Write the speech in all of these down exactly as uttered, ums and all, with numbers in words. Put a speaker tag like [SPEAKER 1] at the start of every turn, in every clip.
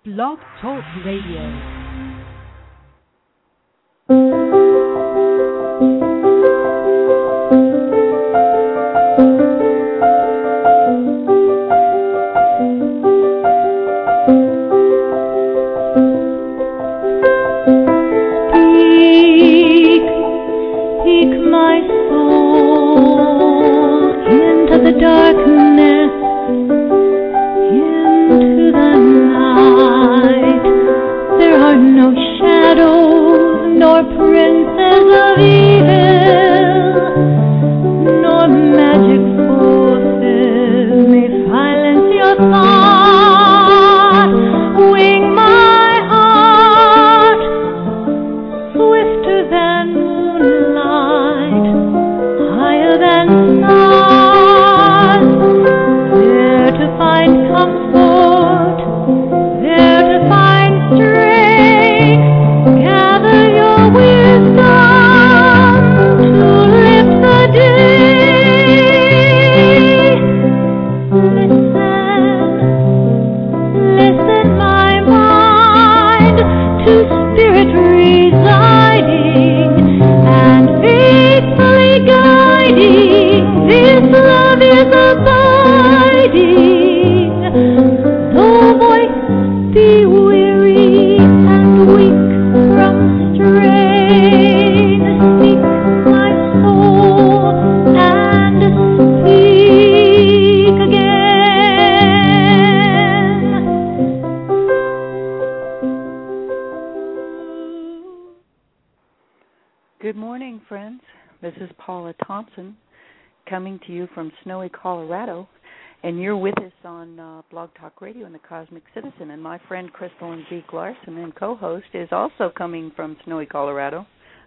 [SPEAKER 1] Blog Talk Radio.
[SPEAKER 2] Coming to you from snowy Colorado, and you're with us on uh, Blog Talk Radio and the Cosmic Citizen. And my friend Crystal Zeke Larson, and co-host, is also coming from snowy Colorado.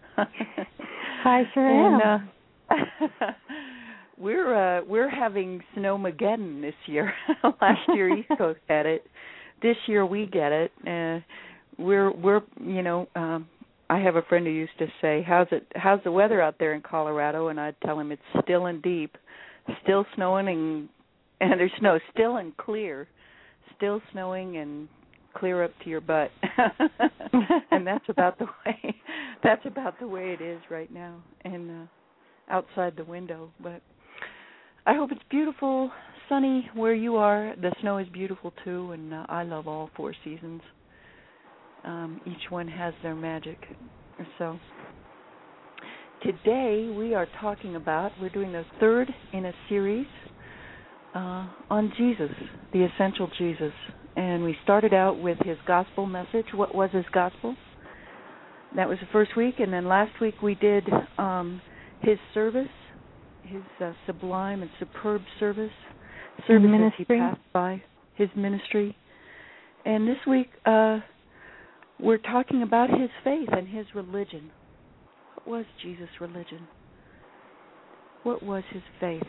[SPEAKER 3] Hi, sure am.
[SPEAKER 2] And, uh, we're uh, we're having snowmageddon this year. Last year East Coast had it. This year we get it. Uh, we're we're you know. Um, I have a friend who used to say, "How's it? How's the weather out there in Colorado?" And I'd tell him it's still and deep, still snowing, and and there's snow, still and clear, still snowing and clear up to your butt. And that's about the way. That's about the way it is right now, and uh, outside the window. But I hope it's beautiful, sunny where you are. The snow is beautiful too, and uh, I love all four seasons. Um, each one has their magic. So today we are talking about, we're doing the third in a series uh, on Jesus, the essential Jesus. And we started out with his gospel message. What was his gospel? That was the first week. And then last week we did um, his service, his uh, sublime and superb service, service as he passed by, his ministry. And this week, uh, we're talking about his faith and his religion. What was Jesus' religion? What was his faith?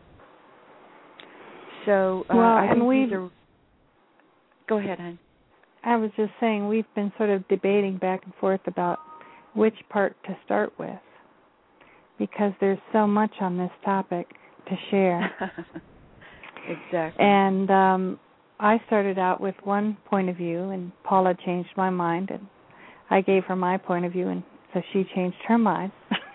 [SPEAKER 2] So, uh,
[SPEAKER 3] well,
[SPEAKER 2] I think
[SPEAKER 3] and we
[SPEAKER 2] these are... Go ahead, Anne.
[SPEAKER 3] I was just saying we've been sort of debating back and forth about which part to start with, because there's so much on this topic to share.
[SPEAKER 2] Exactly.
[SPEAKER 3] And um I started out with one point of view, and Paula changed my mind, and I gave her my point of view, and so she changed her mind.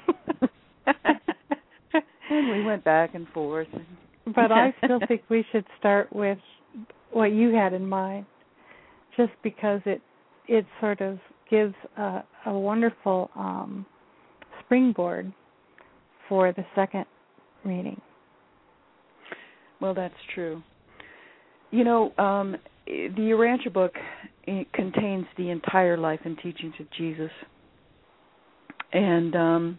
[SPEAKER 2] And we went back and forth.
[SPEAKER 3] But I still think we should start with what you had in mind, just because it it sort of gives a, a wonderful um, springboard for the second reading.
[SPEAKER 2] Well, that's true. You know, um, the Urantia book it contains the entire life and teachings of Jesus, and um,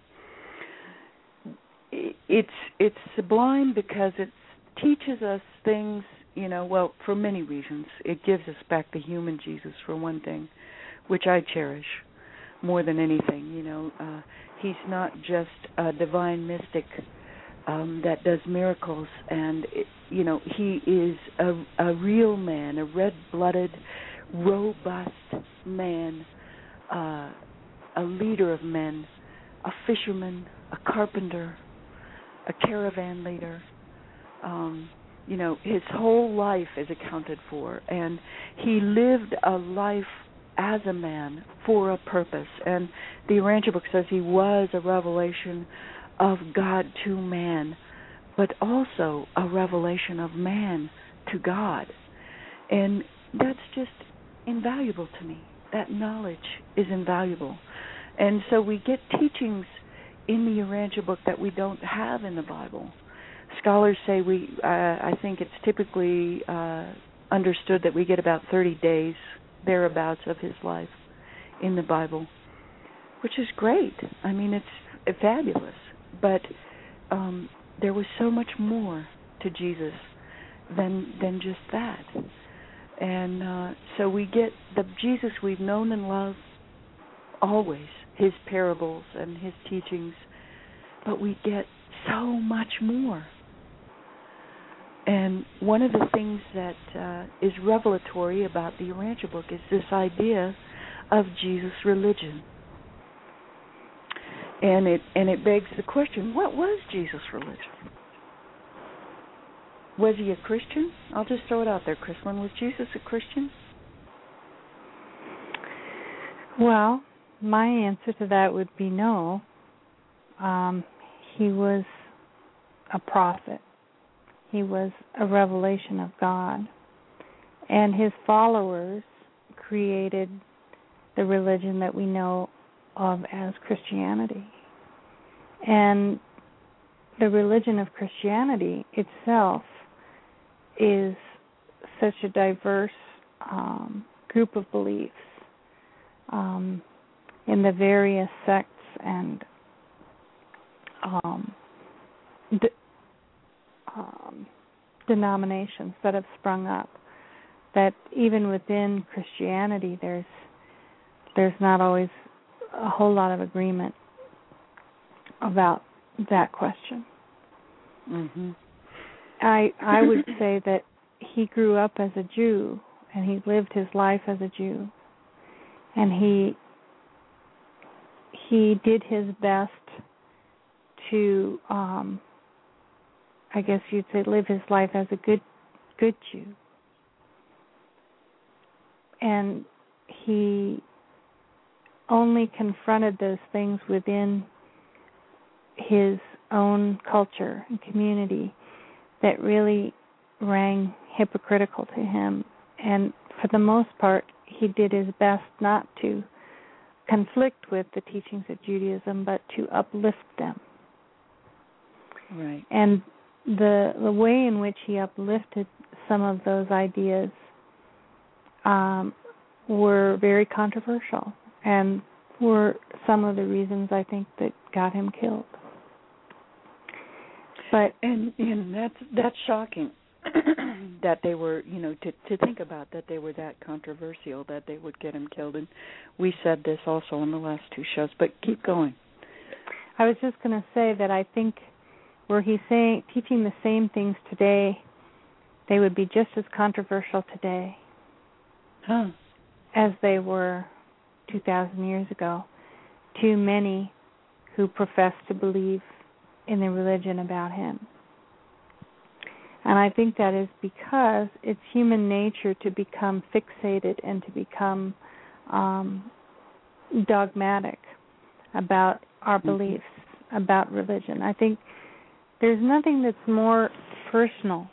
[SPEAKER 2] it's it's sublime because it teaches us things. You know, well, for many reasons, it gives us back the human Jesus for one thing, which I cherish more than anything. You know, uh, he's not just a divine mystic Um, that does miracles, and it, you know, he is a, a real man, a red-blooded, robust man, uh, a leader of men, a fisherman, a carpenter, a caravan leader, um, you know, his whole life is accounted for, and he lived a life as a man for a purpose. And the Urantia book says he was a revelation of God to man, but also a revelation of man to God. And that's just invaluable to me. That knowledge is invaluable. And so we get teachings in the Urantia book that we don't have in the Bible. Scholars say we, uh, I think it's typically uh, understood that we get about thirty days, thereabouts, of his life in the Bible, which is great. I mean, it's fabulous. But um, there was so much more to Jesus than than just that. And uh, so we get the Jesus we've known and loved always, his parables and his teachings, but we get so much more. And one of the things that uh, is revelatory about the Urantia book is this idea of Jesus' religion. And it and it begs the question, what was Jesus' religion? Was he a Christian? I'll just throw it out there, Chrislyn. Was Jesus a Christian?
[SPEAKER 3] Well, my answer to that would be no. Um, he was a prophet. He was a revelation of God. And his followers created the religion that we know of as Christianity. And the religion of Christianity itself is such a diverse um, group of beliefs um, in the various sects and um, de- um, denominations that have sprung up, that even within Christianity there's there's not always a whole lot of agreement about that question.
[SPEAKER 2] Mm-hmm.
[SPEAKER 3] I I would say that he grew up as a Jew, and he lived his life as a Jew, and he he did his best to, um, I guess you'd say, live his life as a good good Jew, and he only confronted those things within his own culture and community that really rang hypocritical to him. And for the most part, he did his best not to conflict with the teachings of Judaism, but to uplift them.
[SPEAKER 2] Right.
[SPEAKER 3] And the the way in which he uplifted some of those ideas um, were very controversial, and were some of the reasons, I think, that got him killed. But
[SPEAKER 2] and and that's that's shocking that they were, you know, to to think about that they were that controversial that they would get him killed. And we said this also on the last two shows, but keep going.
[SPEAKER 3] I was just going to say that I think were he saying teaching the same things today, they would be just as controversial today
[SPEAKER 2] huh.
[SPEAKER 3] as they were two thousand years ago to many who profess to believe in the religion about him. And I think that is because it's human nature to become fixated and to become um, dogmatic about our beliefs, mm-hmm. about religion. I think there's nothing that's more personal,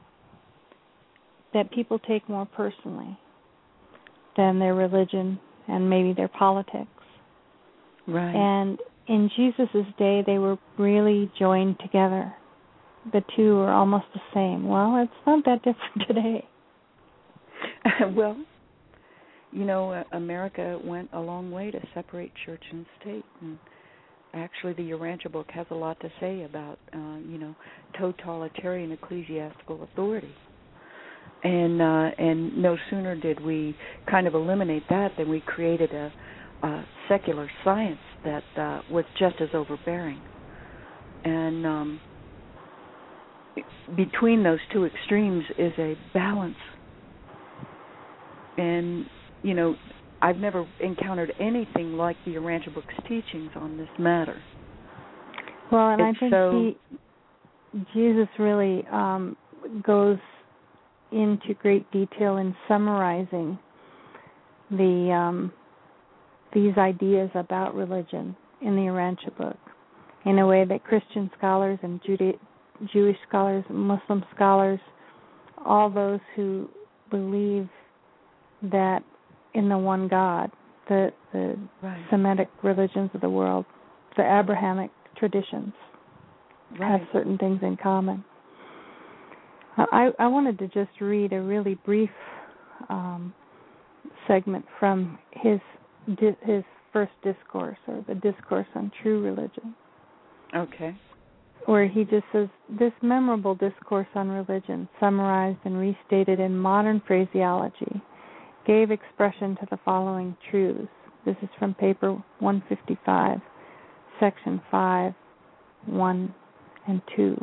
[SPEAKER 3] that people take more personally than their religion and maybe their politics.
[SPEAKER 2] Right.
[SPEAKER 3] And in Jesus' day, they were really joined together. The two are almost the same. Well, it's not that different today.
[SPEAKER 2] Well, you know, uh, America went a long way to separate church and state. And actually, the Urantia book has a lot to say about, uh, you know, totalitarian ecclesiastical authority. And uh, and no sooner did we kind of eliminate that than we created a, a secular science that uh, was just as overbearing. And um, between those two extremes is a balance. And, you know, I've never encountered anything like the Urantia book's teachings on this matter.
[SPEAKER 3] Well, and
[SPEAKER 2] it's
[SPEAKER 3] I think
[SPEAKER 2] so
[SPEAKER 3] he, Jesus really um, goes into great detail in summarizing the um, these ideas about religion in the Urantia book in a way that Christian scholars and Juda- Jewish scholars, Muslim scholars, all those who believe that in the one God, the, the right. Semitic religions of the world, the Abrahamic traditions, right. have certain things in common. I, I wanted to just read a really brief um, segment from his his first discourse, or the Discourse on True Religion.
[SPEAKER 2] Okay.
[SPEAKER 3] Where he just says, this memorable discourse on religion, summarized and restated in modern phraseology, gave expression to the following truths. This is from paper one fifty-five, section five, one and two.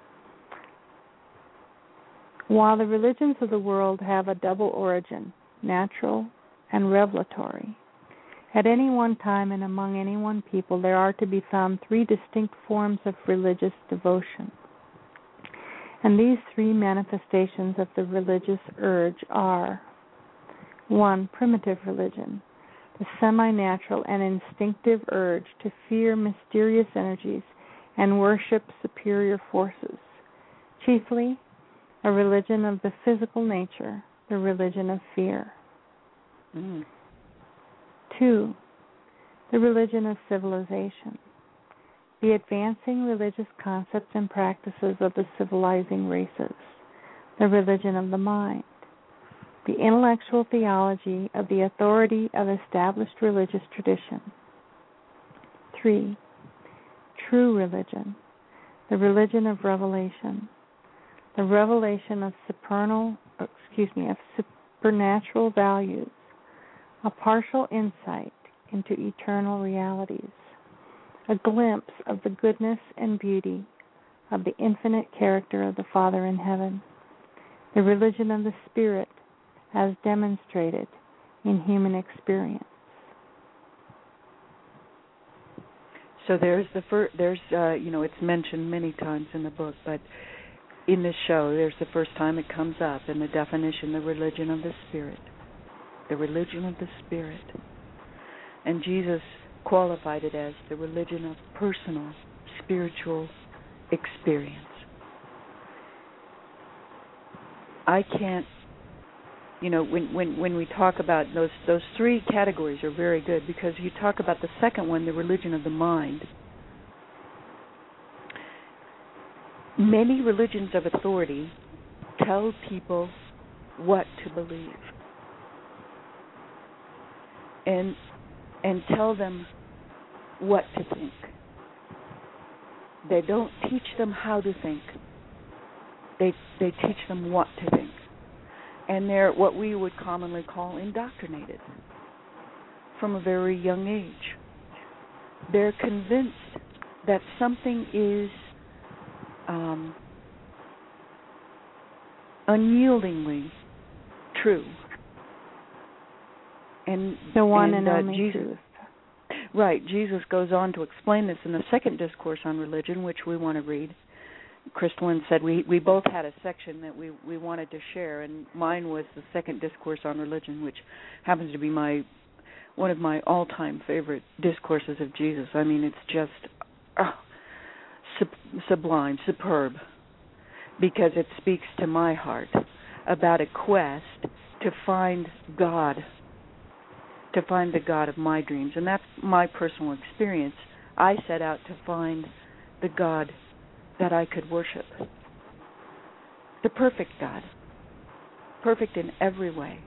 [SPEAKER 3] While the religions of the world have a double origin, natural and revelatory, at any one time and among any one people there are to be found three distinct forms of religious devotion. And these three manifestations of the religious urge are: one, primitive religion, the semi-natural and instinctive urge to fear mysterious energies and worship superior forces, chiefly a religion of the physical nature, the religion of fear.
[SPEAKER 2] Mm.
[SPEAKER 3] Two, the religion of civilization, the advancing religious concepts and practices of the civilizing races, the religion of the mind, the intellectual theology of the authority of established religious tradition. Three, true religion, the religion of revelation, the revelation of supernal, excuse me, of supernatural values, a partial insight into eternal realities, a glimpse of the goodness and beauty of the infinite character of the Father in heaven, the religion of the Spirit as demonstrated in human experience.
[SPEAKER 2] So there's the first, there's, uh, you know, it's mentioned many times in the book, but in this show, there's the first time it comes up in the definition, the religion of the Spirit. The religion of the Spirit. And Jesus qualified it as the religion of personal, spiritual experience. I can't, you know, when, when, when we talk about those, those three categories are very good, because you talk about the second one, the religion of the mind. Many religions of authority tell people what to believe. And and tell them what to think. They don't teach them how to think. They they teach them what to think. And they're what we would commonly call indoctrinated from a very young age. They're convinced that something is um, unyieldingly true. And
[SPEAKER 3] the one
[SPEAKER 2] and,
[SPEAKER 3] and
[SPEAKER 2] uh,
[SPEAKER 3] only
[SPEAKER 2] Jesus,
[SPEAKER 3] truth.
[SPEAKER 2] Right. Jesus goes on to explain this in the second discourse on religion, which we want to read. Crystalline said we, we both had a section that we, we wanted to share, and mine was the second discourse on religion, which happens to be my one of my all-time favorite discourses of Jesus. I mean, it's just oh, sub- sublime, superb, because it speaks to my heart about a quest to find God, to find the God of my dreams. And that's my personal experience. I set out to find the God that I could worship. The perfect God. Perfect in every way.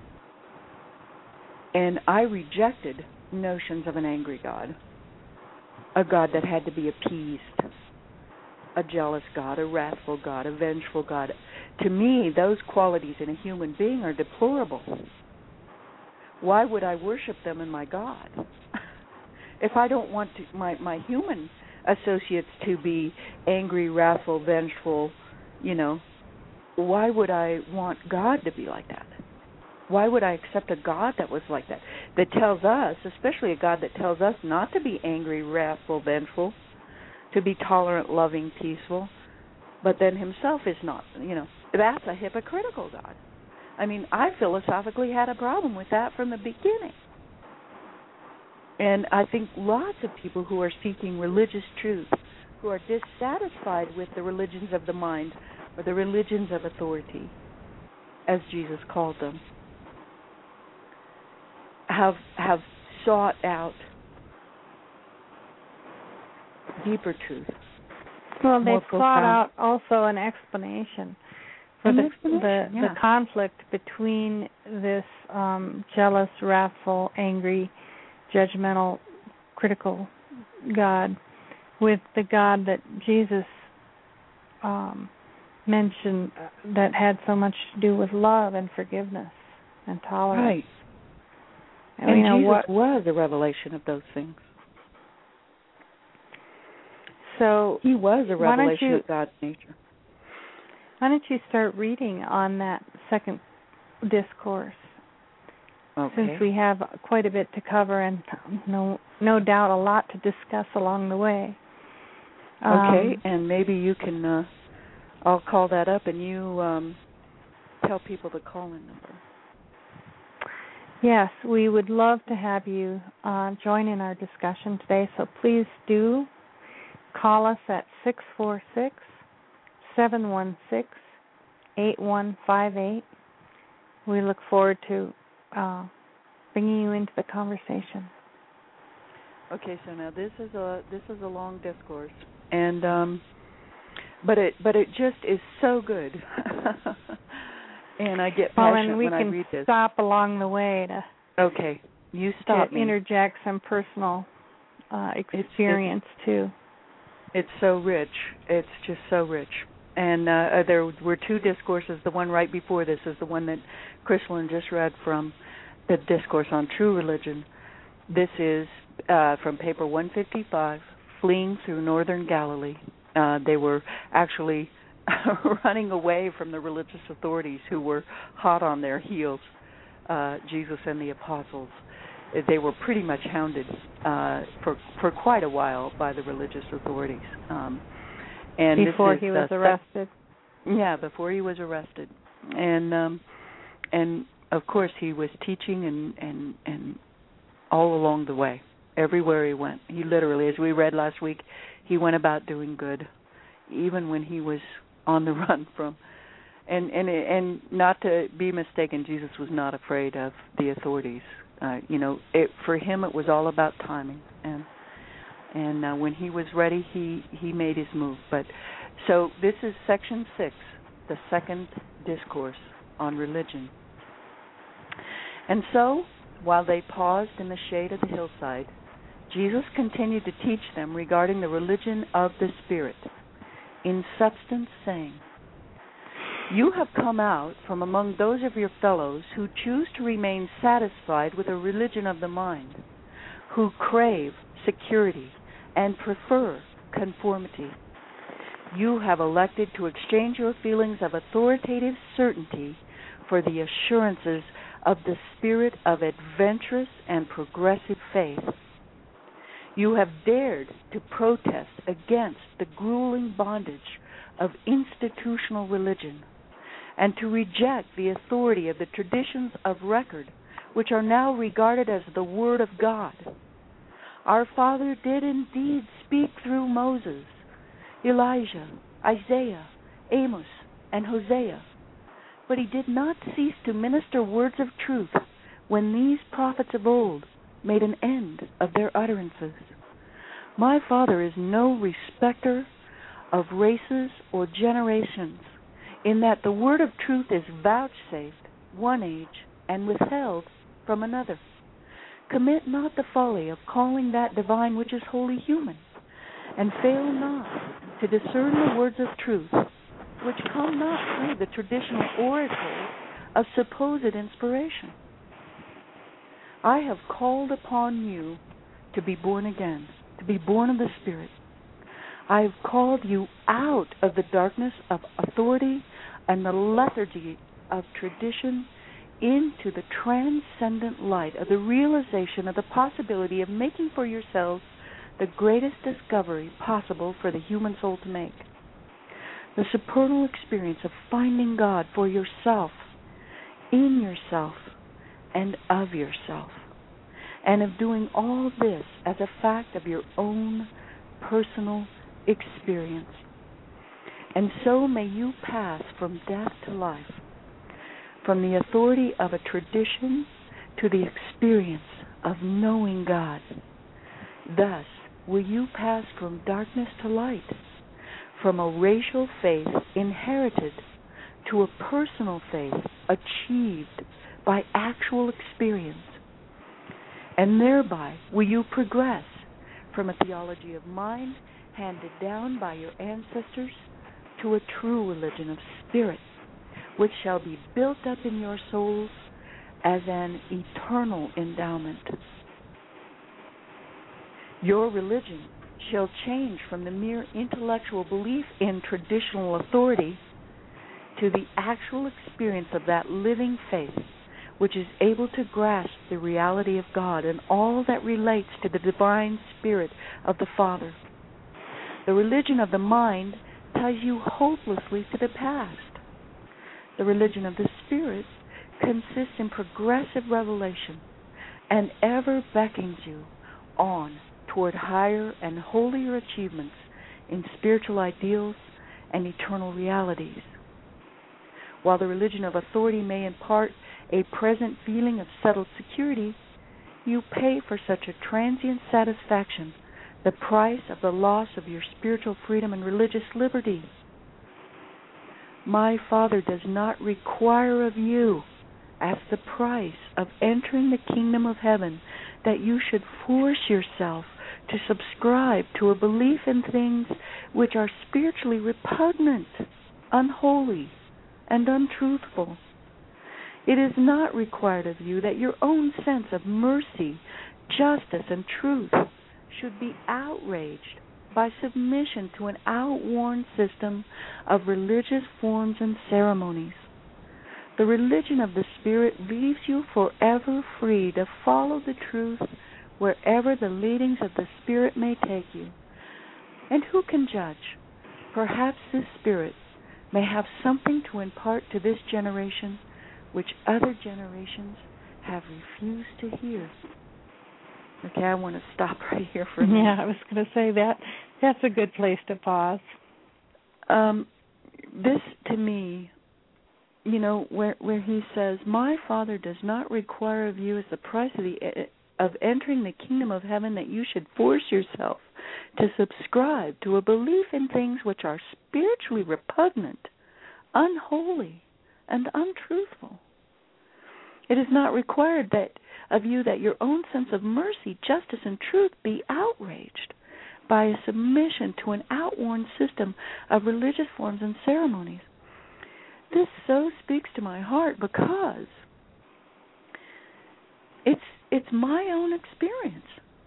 [SPEAKER 2] And I rejected notions of an angry God. A God that had to be appeased. A jealous God, a wrathful God, a vengeful God. To me, those qualities in a human being are deplorable. Why would I worship them in my God? If I don't want to, my, my human associates to be angry, wrathful, vengeful, you know, why would I want God to be like that? Why would I accept a God that was like that? That tells us, especially a God that tells us not to be angry, wrathful, vengeful, to be tolerant, loving, peaceful, but then himself is not. You know, that's a hypocritical God. I mean, I philosophically had a problem with that from the beginning. And I think lots of people who are seeking religious truth, who are dissatisfied with the religions of the mind or the religions of authority, as Jesus called them, have have sought out deeper truth.
[SPEAKER 3] Well, they've
[SPEAKER 2] more
[SPEAKER 3] sought
[SPEAKER 2] profound.
[SPEAKER 3] out also an explanation for
[SPEAKER 2] An
[SPEAKER 3] the
[SPEAKER 2] explanation,
[SPEAKER 3] the,
[SPEAKER 2] yeah.
[SPEAKER 3] the conflict between this um, jealous, wrathful, angry, judgmental, critical God with the God that Jesus um, mentioned that had so much to do with love and forgiveness and tolerance.
[SPEAKER 2] Right.
[SPEAKER 3] And,
[SPEAKER 2] And
[SPEAKER 3] you know,
[SPEAKER 2] Jesus
[SPEAKER 3] what,
[SPEAKER 2] was a revelation of those things.
[SPEAKER 3] So
[SPEAKER 2] he was a revelation
[SPEAKER 3] you,
[SPEAKER 2] of God's nature.
[SPEAKER 3] Why don't you start reading on that second discourse?
[SPEAKER 2] Okay.
[SPEAKER 3] Since we have quite a bit to cover and no no doubt a lot to discuss along the way.
[SPEAKER 2] Okay,
[SPEAKER 3] um,
[SPEAKER 2] and maybe you can, uh, I'll call that up and you um, tell people the call-in number.
[SPEAKER 3] Yes, we would love to have you uh, join in our discussion today, so please do call us at six four six, seven one six, eight one five eight. We look forward to uh, bringing you into the conversation.
[SPEAKER 2] Okay, so now this is a this is a long discourse, and um, but it but it just is so good, and I get
[SPEAKER 3] well,
[SPEAKER 2] passionate
[SPEAKER 3] and we
[SPEAKER 2] when I
[SPEAKER 3] can
[SPEAKER 2] read this.
[SPEAKER 3] Stop along the way to
[SPEAKER 2] Okay, you stop
[SPEAKER 3] to
[SPEAKER 2] me.
[SPEAKER 3] interject some personal uh, experience
[SPEAKER 2] it's,
[SPEAKER 3] too.
[SPEAKER 2] It's so rich. It's just so rich. And uh, there were two discourses. The one right before this is the one that Chrislyn just read from, the discourse on true religion. This is uh, from paper one fifty-five, Fleeing Through Northern Galilee. Uh, they were actually running away from the religious authorities who were hot on their heels, uh, Jesus and the apostles. They were pretty much hounded uh, for for quite a while by the religious authorities. Um, and
[SPEAKER 3] before
[SPEAKER 2] this is,
[SPEAKER 3] he was
[SPEAKER 2] uh,
[SPEAKER 3] arrested.
[SPEAKER 2] Yeah, before he was arrested, and um, and of course he was teaching and, and and all along the way, everywhere he went. He literally, as we read last week, he went about doing good, even when he was on the run from. And and and not to be mistaken, Jesus was not afraid of the authorities. Uh, you know, it, for him it was all about timing, and and uh, when he was ready, he, he made his move. But so this is section six, the second discourse on religion. And so, while they paused in the shade of the hillside, Jesus continued to teach them regarding the religion of the Spirit, in substance saying, "You have come out from among those of your fellows who choose to remain satisfied with a religion of the mind, who crave security and prefer conformity. You have elected to exchange your feelings of authoritative certainty for the assurances of the spirit of adventurous and progressive faith. You have dared to protest against the grueling bondage of institutional religion, and to reject the authority of the traditions of record, which are now regarded as the Word of God. Our Father did indeed speak through Moses, Elijah, Isaiah, Amos, and Hosea, but he did not cease to minister words of truth when these prophets of old made an end of their utterances. My Father is no respecter of races or generations, in that the word of truth is vouchsafed one age and withheld from another. Commit not the folly of calling that divine which is wholly human, and fail not to discern the words of truth, which come not through the traditional oracles of supposed inspiration. I have called upon you to be born again, to be born of the Spirit. I have called you out of the darkness of authority and the lethargy of tradition into the transcendent light of the realization of the possibility of making for yourselves the greatest discovery possible for the human soul to make. the supernal experience of finding God for yourself, in yourself, and of yourself, and of doing all this as a fact of your own personal experience. And so may you pass from death to life, from the authority of a tradition to the experience of knowing God. Thus will you pass from darkness to light, from a racial faith inherited to a personal faith achieved by actual experience. And thereby will you progress from a theology of mind handed down by your ancestors to a true religion of spirit, which shall be built up in your souls as an eternal endowment. Your religion shall change from the mere intellectual belief in traditional authority to the actual experience of that living faith, which is able to grasp the reality of God and all that relates to the divine spirit of the Father. The religion of the mind ties you hopelessly to the past. The religion of the spirit consists in progressive revelation and ever beckons you on toward higher and holier achievements in spiritual ideals and eternal realities. While the religion of authority may impart a present feeling of settled security, you pay for such a transient satisfaction the price of the loss of your spiritual freedom and religious liberty. My Father does not require of you, as the price of entering the kingdom of heaven, that you should force yourself to subscribe to a belief in things which are spiritually repugnant, unholy, and untruthful. It is not required of you that your own sense of mercy, justice, and truth should be outraged by submission to an outworn system of religious forms and ceremonies. The religion of the Spirit leaves you forever free to follow the truth wherever the leadings of the Spirit may take you. And who can judge? Perhaps this Spirit may have something to impart to this generation which other generations have refused to hear. Okay, I want to stop right here for a minute.
[SPEAKER 3] Yeah, I was going to say that. That's a good place to pause.
[SPEAKER 2] Um, this, to me, you know, where where he says, "My Father does not require of you as the price of the of entering the kingdom of heaven that you should force yourself to subscribe to a belief in things which are spiritually repugnant, unholy, and untruthful. It is not required that of you that your own sense of mercy, justice, and truth be outraged by a submission to an outworn system of religious forms and ceremonies." This so speaks to my heart because it's it's my own experience.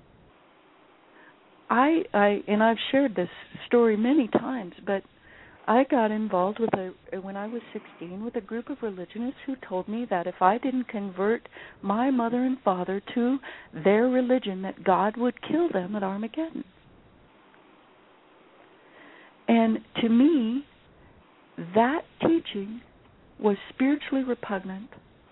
[SPEAKER 2] I I and I've shared this story many times, but I got involved with a when I was sixteen with a group of religionists who told me that if I didn't convert my mother and father to their religion, that God would kill them at Armageddon. And to me, that teaching was spiritually repugnant.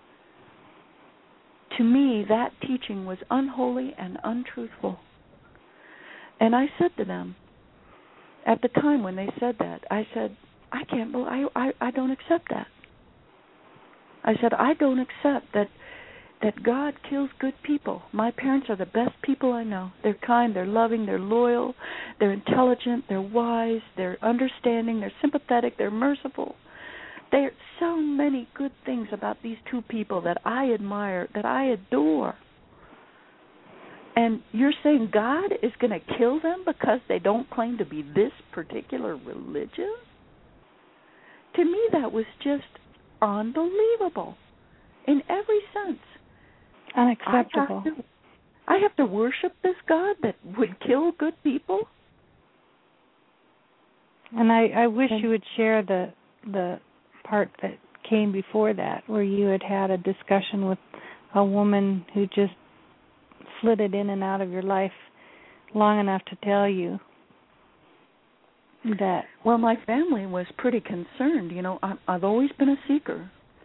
[SPEAKER 2] To me, that teaching was unholy and untruthful. And I said to them, at the time when they said that, I said, I can't believe, I, I, I don't accept that. I said, I don't accept that that God kills good people. My parents are the best people I know. They're kind, they're loving, they're loyal, they're intelligent, they're wise, they're understanding, they're sympathetic, they're merciful. There are so many good things about these two people that I admire, that I adore. And you're saying God is going to kill them because they don't claim to be this particular religion? To me, that was just unbelievable in every sense.
[SPEAKER 3] Unacceptable.
[SPEAKER 2] I have to, I have to worship this God that would kill good people?
[SPEAKER 3] And I, I wish you would share the the part that came before that, where you had had a discussion with a woman who just flitted in and out of your life long enough to tell you. that?
[SPEAKER 2] Well, my family was pretty concerned. You know, I, I've always been a seeker,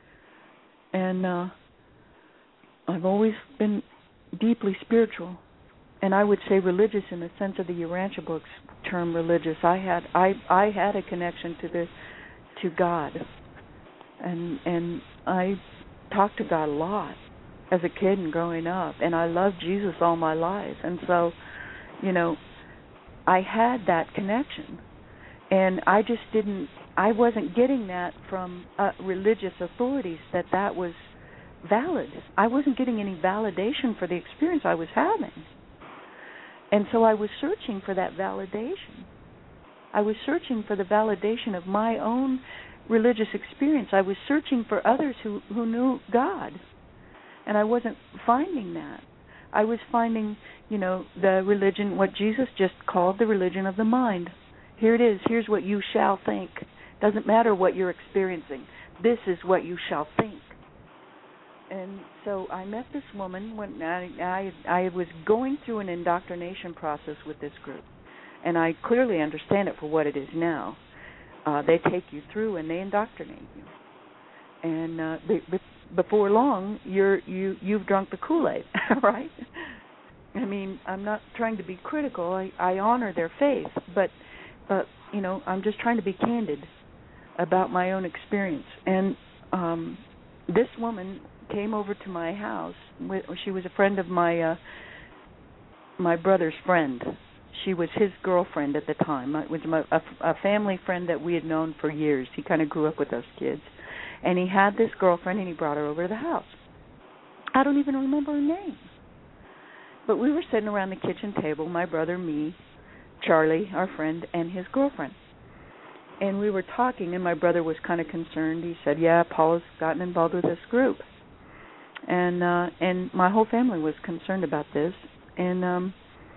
[SPEAKER 2] and uh, I've always been deeply spiritual, and I would say religious in the sense of the Urantia books term religious. I had I I had a connection to the to God, and and I talked to God a lot as a kid and growing up, and I loved Jesus all my life, and so, you know, I had that connection, and I just didn't, I wasn't getting that from uh, religious authorities that that was valid. I wasn't getting any validation for the experience I was having, and so I was searching for that validation. I was searching for the validation of my own religious experience. I was searching for others who, who knew God. And I wasn't finding that. I was finding, you know, the religion, what Jesus just called the religion of the mind. Here it is. Here's what you shall think. Doesn't matter what you're experiencing. This is what you shall think. And so I met this woman when I, I, I was going through an indoctrination process with this group. And I clearly understand it for what it is now. Uh, they take you through and they indoctrinate you. And uh, they, they, before long, you're you you've drunk the Kool-Aid, right? I mean, I'm not trying to be critical. I, I honor their faith, but but you know, I'm just trying to be candid about my own experience. And um, this woman came over to my house. With, she was a friend of my uh, my brother's friend. She was his girlfriend at the time. It was my, a, a family friend that we had known for years. He kind of grew up with us kids. And he had this girlfriend, and he brought her over to the house. I don't even remember her name. But we were sitting around the kitchen table, my brother, me, Charlie, our friend, and his girlfriend. And we were talking, and my brother was kind of concerned. He said, yeah, Paula's gotten involved with this group. And uh, and my whole family was concerned about this. And um,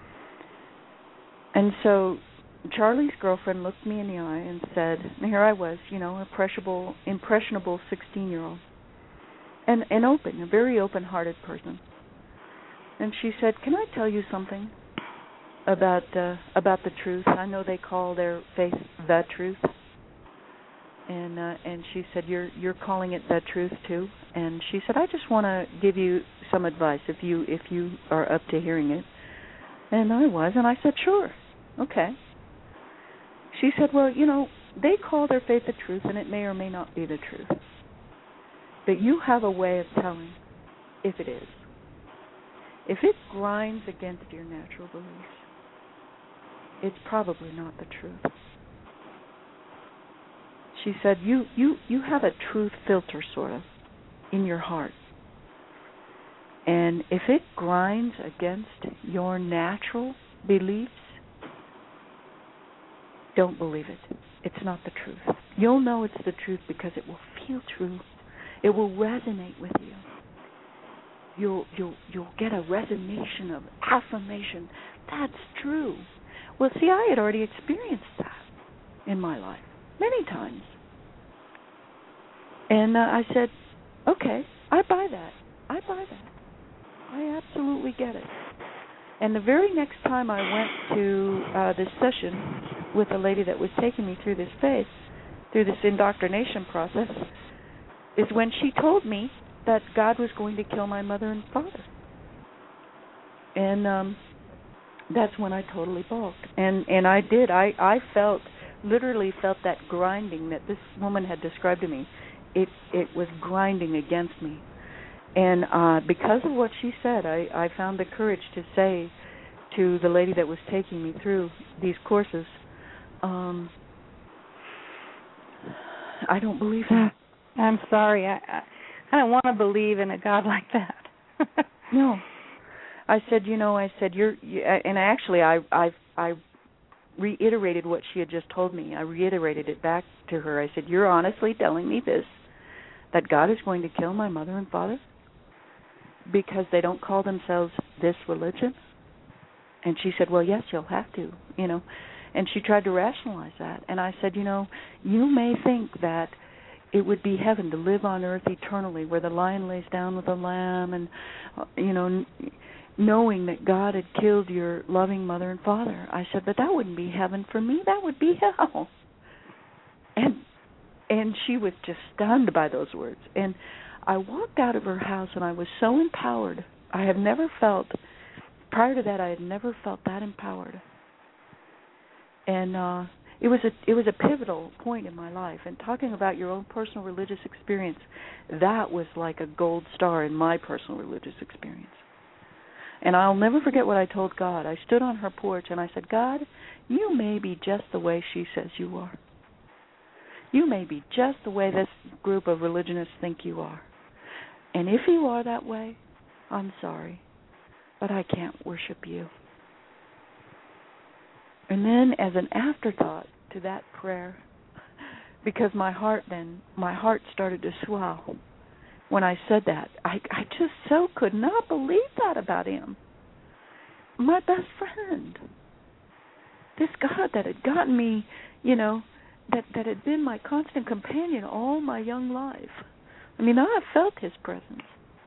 [SPEAKER 2] and so Charlie's girlfriend looked me in the eye and said, and here I was, you know, impressionable, impressionable sixteen-year-old, and, and open, a very open-hearted person. And she said, can I tell you something about uh, about the truth? I know they call their faith the truth. And uh, and she said, you're you're calling it the truth too? And she said, I just want to give you some advice if you if you are up to hearing it. And I was, and I said, sure, okay. She said, well, you know, they call their faith the truth, and it may or may not be the truth. But you have a way of telling if it is. If it grinds against your natural beliefs, it's probably not the truth. She said, you, you, you have a truth filter, sort of, in your heart. And if it grinds against your natural beliefs, don't believe it. It's not the truth. You'll know it's the truth because it will feel true. It will resonate with you. You'll you'll you'll get a resonation of affirmation. That's true. Well, see, I had already experienced that in my life many times. And uh, I said, okay, I buy that. I buy that. I absolutely get it. And the very next time I went to uh, this session with a lady that was taking me through this faith, through this indoctrination process, is when she told me that God was going to kill my mother and father. And um, that's when I totally balked. And and I did. I, I felt, literally felt that grinding that this woman had described to me. It it was grinding against me. And uh, because of what she said, I, I found the courage to say to the lady that was taking me through these courses, um, I don't believe that.
[SPEAKER 3] I'm sorry. I, I, I don't want to believe in a God like that.
[SPEAKER 2] No. I said, you know, I said, you're, you, and actually I, I, I reiterated what she had just told me. I reiterated it back to her. I said, you're honestly telling me this, that God is going to kill my mother and father because they don't call themselves this religion? And she said, well, yes, you'll have to, you know. And she tried to rationalize that. And I said, you know, you may think that it would be heaven to live on earth eternally where the lion lays down with the lamb and, you know, knowing that God had killed your loving mother and father. I said, but that wouldn't be heaven for me. That would be hell. And and she was just stunned by those words. And I walked out of her house, and I was so empowered. I have never felt, prior to that, I had never felt that empowered. And uh, it was a it was a pivotal point in my life. And talking about your own personal religious experience, that was like a gold star in my personal religious experience. And I'll never forget what I told God. I stood on her porch and I said, God, you may be just the way she says you are. You may be just the way this group of religionists think you are. And if you are that way, I'm sorry, but I can't worship you. And then as an afterthought to that prayer, because my heart then, my heart started to swell when I said that. I, I just so could not believe that about him. My best friend. This God that had gotten me, you know, that, that had been my constant companion all my young life. I mean, I have felt his presence.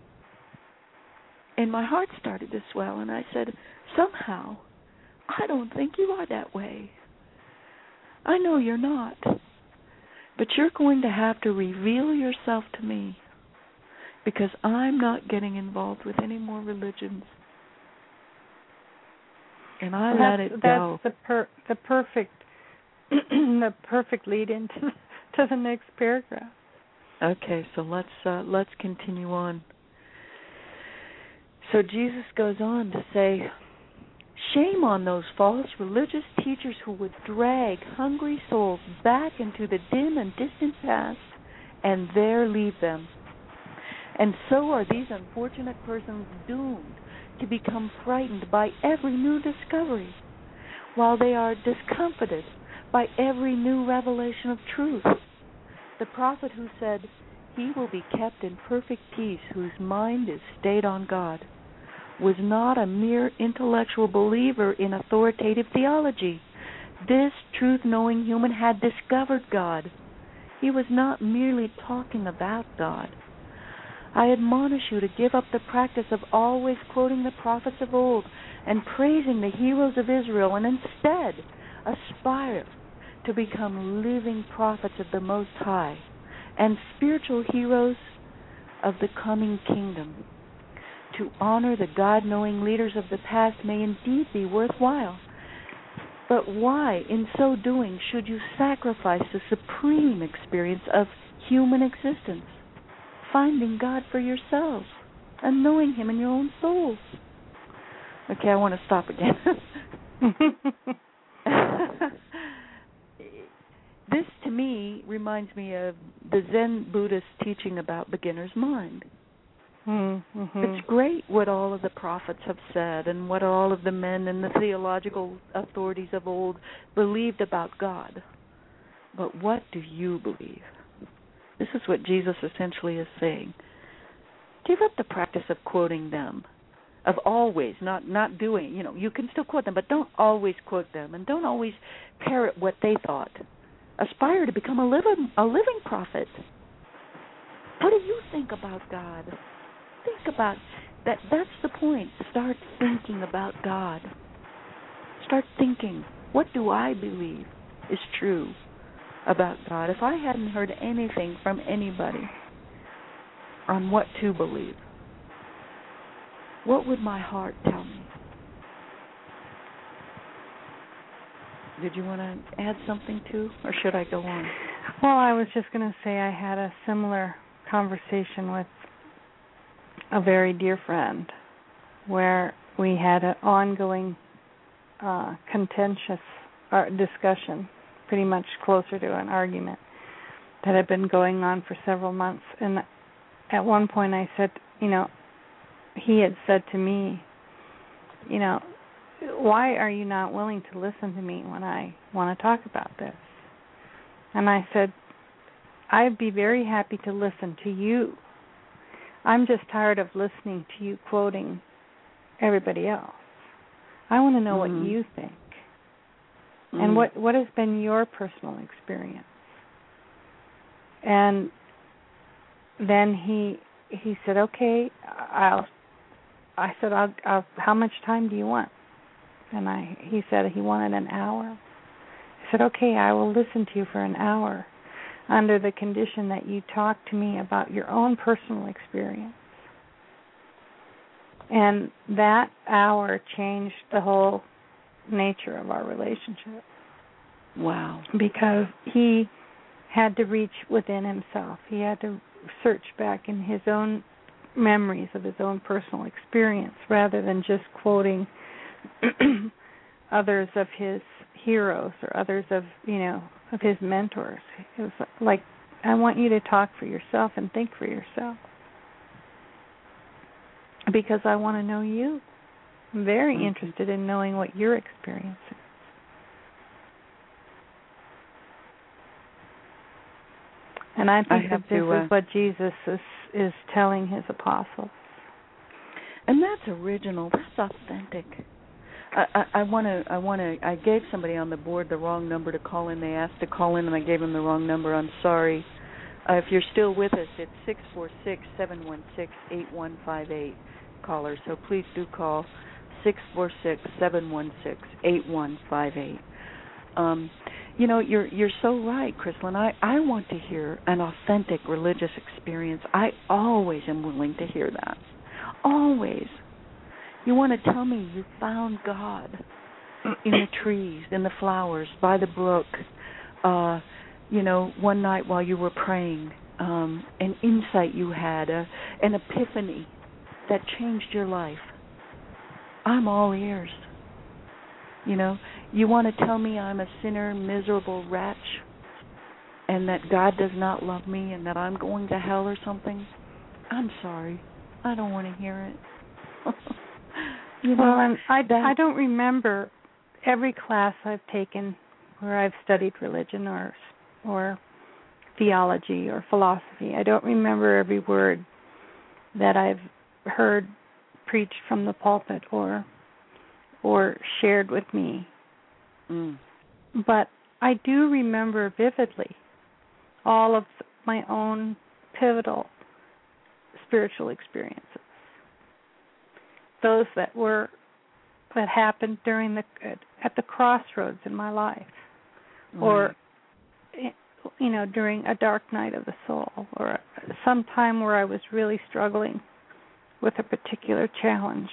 [SPEAKER 2] And my heart started to swell, and I said, somehow, I don't think you are that way. I know you're not. But you're going to have to reveal yourself to me, because I'm not getting involved with any more religions. And I
[SPEAKER 3] that's,
[SPEAKER 2] let it go.
[SPEAKER 3] That's the per, the perfect the perfect lead into to the next paragraph.
[SPEAKER 2] Okay, so let's uh, let's continue on. So Jesus goes on to say, shame on those false religious teachers who would drag hungry souls back into the dim and distant past and there leave them. And so are these unfortunate persons doomed to become frightened by every new discovery, while they are discomfited by every new revelation of truth. The prophet who said, he will be kept in perfect peace whose mind is stayed on God, was not a mere intellectual believer in authoritative theology. This truth-knowing human had discovered God. He was not merely talking about God. I admonish you to give up the practice of always quoting the prophets of old and praising the heroes of Israel, and instead aspire to become living prophets of the Most High and spiritual heroes of the coming kingdom. To honor the God-knowing leaders of the past may indeed be worthwhile, but why, in so doing, should you sacrifice the supreme experience of human existence? Finding God for yourselves and knowing Him in your own souls. Okay, I want to stop again. This, to me, reminds me of the Zen Buddhist teaching about beginner's mind.
[SPEAKER 3] Mm-hmm.
[SPEAKER 2] It's great what all of the prophets have said and what all of the men and the theological authorities of old believed about God. But what do you believe? This is what Jesus essentially is saying. Give up the practice of quoting them, of always, not not doing, you know, you can still quote them, but don't always quote them, and don't always parrot what they thought. Aspire to become a living, a living prophet. What do you think about God? Think about that. That's the point. Start thinking about God. Start thinking, what do I believe is true about God? If I hadn't heard anything from anybody on what to believe, what would my heart tell me? Did you want to add something too, or should I go on?
[SPEAKER 3] Well, I was just going to say I had a similar conversation with a very dear friend where we had an ongoing uh, contentious uh, discussion, pretty much closer to an argument that had been going on for several months. And at one point I said, you know, he had said to me, you know, why are you not willing to listen to me when I want to talk about this? And I said, I'd be very happy to listen to you. I'm just tired of listening to you quoting everybody else. I want to know mm-hmm. what you think. Mm-hmm. And what, what has been your personal experience? And then he he said, okay, I'll I said, I'll, I'll, how much time do you want? And I, he said he wanted an hour. I said, okay, I will listen to you for an hour under the condition that you talk to me about your own personal experience. And that hour changed the whole nature of our relationship.
[SPEAKER 2] Wow.
[SPEAKER 3] Because he had to reach within himself. He had to search back in his own memories of his own personal experience rather than just quoting others of his heroes or others of, you know, of his mentors. It was like, I want you to talk for yourself and think for yourself. Because I want to know you. I'm very mm-hmm. interested in knowing what your experience is. And I think I that this to, uh, is what Jesus is, is telling his apostles.
[SPEAKER 2] And that's original. That's authentic. I want to. I want to. I gave somebody on the board the wrong number to call in. They asked to call in, and I gave them the wrong number. I'm sorry. Uh, if you're still with us, it's six four six, seven one six, eight one five eight, caller. So please do call six four six, seven one six, eight one five eight. Um, you know, you're you're so right, Chrislyn. I, I want to hear an authentic religious experience. I always am willing to hear that. Always. You want to tell me you found God in the trees, in the flowers, by the brook, uh, you know, one night while you were praying, um, an insight you had, uh, an epiphany that changed your life. I'm all ears. You know, you want to tell me I'm a sinner, miserable wretch, and that God does not love me and that I'm going to hell or something? I'm sorry. I don't want to hear it. You know,
[SPEAKER 3] well, and I, I don't remember every class I've taken where I've studied religion or or theology or philosophy. I don't remember every word that I've heard preached from the pulpit or or shared with me.
[SPEAKER 2] Mm.
[SPEAKER 3] But I do remember vividly all of my own pivotal spiritual experiences. Those that were that happened during the at the crossroads in my life, mm. or you know during a dark night of the soul, or some time where I was really struggling with a particular challenge,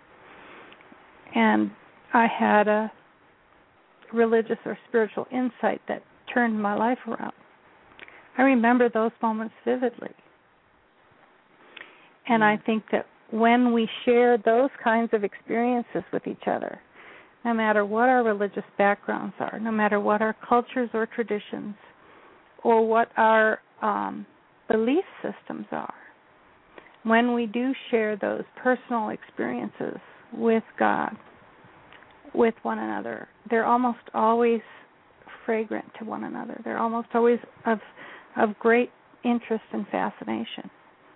[SPEAKER 3] and I had a religious or spiritual insight that turned my life around. I remember those moments vividly, and mm. I think that when we share those kinds of experiences with each other, no matter what our religious backgrounds are, no matter what our cultures or traditions, or what our um, belief systems are, when we do share those personal experiences with God, with one another, they're almost always fragrant to one another. They're almost always of of great interest and fascination.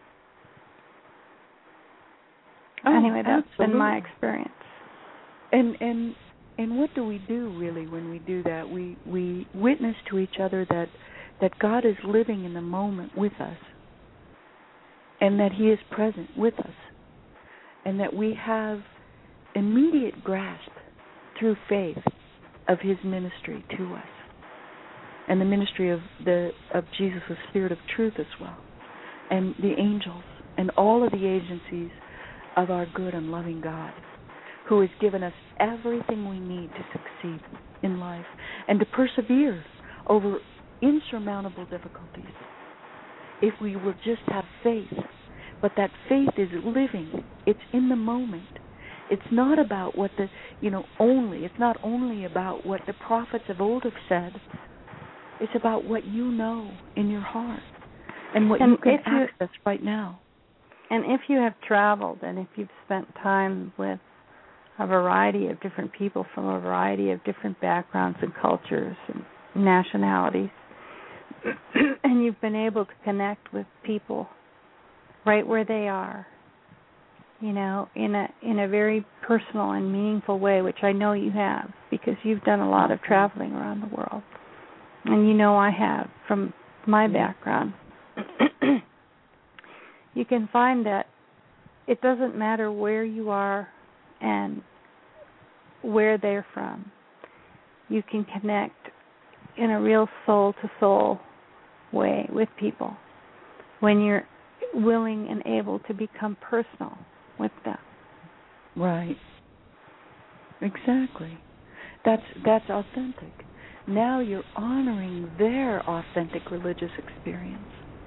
[SPEAKER 2] Oh,
[SPEAKER 3] anyway, that's
[SPEAKER 2] absolutely.
[SPEAKER 3] been my experience.
[SPEAKER 2] And and and what do we do really when we do that? We we witness to each other that that God is living in the moment with us, and that He is present with us, and that we have immediate grasp through faith of His ministry to us, and the ministry of the of Jesus, the Spirit of Truth as well, and the angels, and all of the agencies of our good and loving God, who has given us everything we need to succeed in life and to persevere over insurmountable difficulties. If we will just have faith, but that faith is living, it's in the moment. It's not about what the, you know, only, it's not only about what the prophets of old have said. It's about what you know in your heart and what and you can you, access right now.
[SPEAKER 3] And if you have traveled and if you've spent time with a variety of different people from a variety of different backgrounds and cultures and nationalities, and you've been able to connect with people right where they are, you know, in a in a very personal and meaningful way, which I know you have because you've done a lot of traveling around the world. And you know I have from my background. You can find that it doesn't matter where you are and where they're from. You can connect in a real soul-to-soul way with people when you're willing and able to become personal with them.
[SPEAKER 2] Right. Exactly. That's that's authentic. Now you're honoring their authentic religious experience.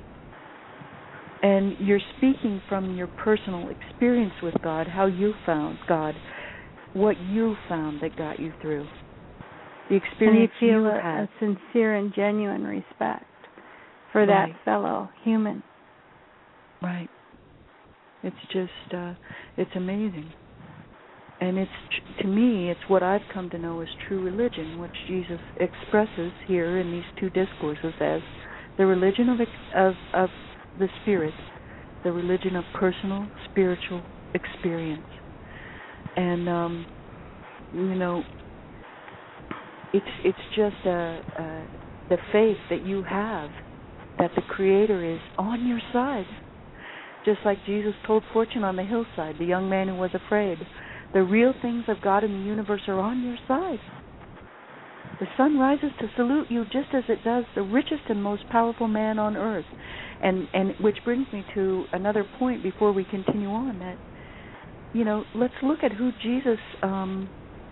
[SPEAKER 2] And you're speaking from your personal experience with God, how you found God, what you found that got you through. The experience
[SPEAKER 3] and you feel
[SPEAKER 2] you
[SPEAKER 3] a,
[SPEAKER 2] had.
[SPEAKER 3] a sincere and genuine respect for
[SPEAKER 2] Right.
[SPEAKER 3] that fellow human.
[SPEAKER 2] Right. It's just, uh, it's amazing. And it's, to me, it's what I've come to know as true religion, which Jesus expresses here in these two discourses as the religion of of, of the Spirit, the religion of personal spiritual experience. And, um, you know, it's it's just uh, uh, the faith that you have that the Creator is on your side. Just like Jesus told Fortune on the hillside, the young man who was afraid. The real things of God in the universe are on your side. The sun rises to salute you just as it does the richest and most powerful man on earth. And and which brings me to another point before we continue on, that, you know, let's look at who Jesus um,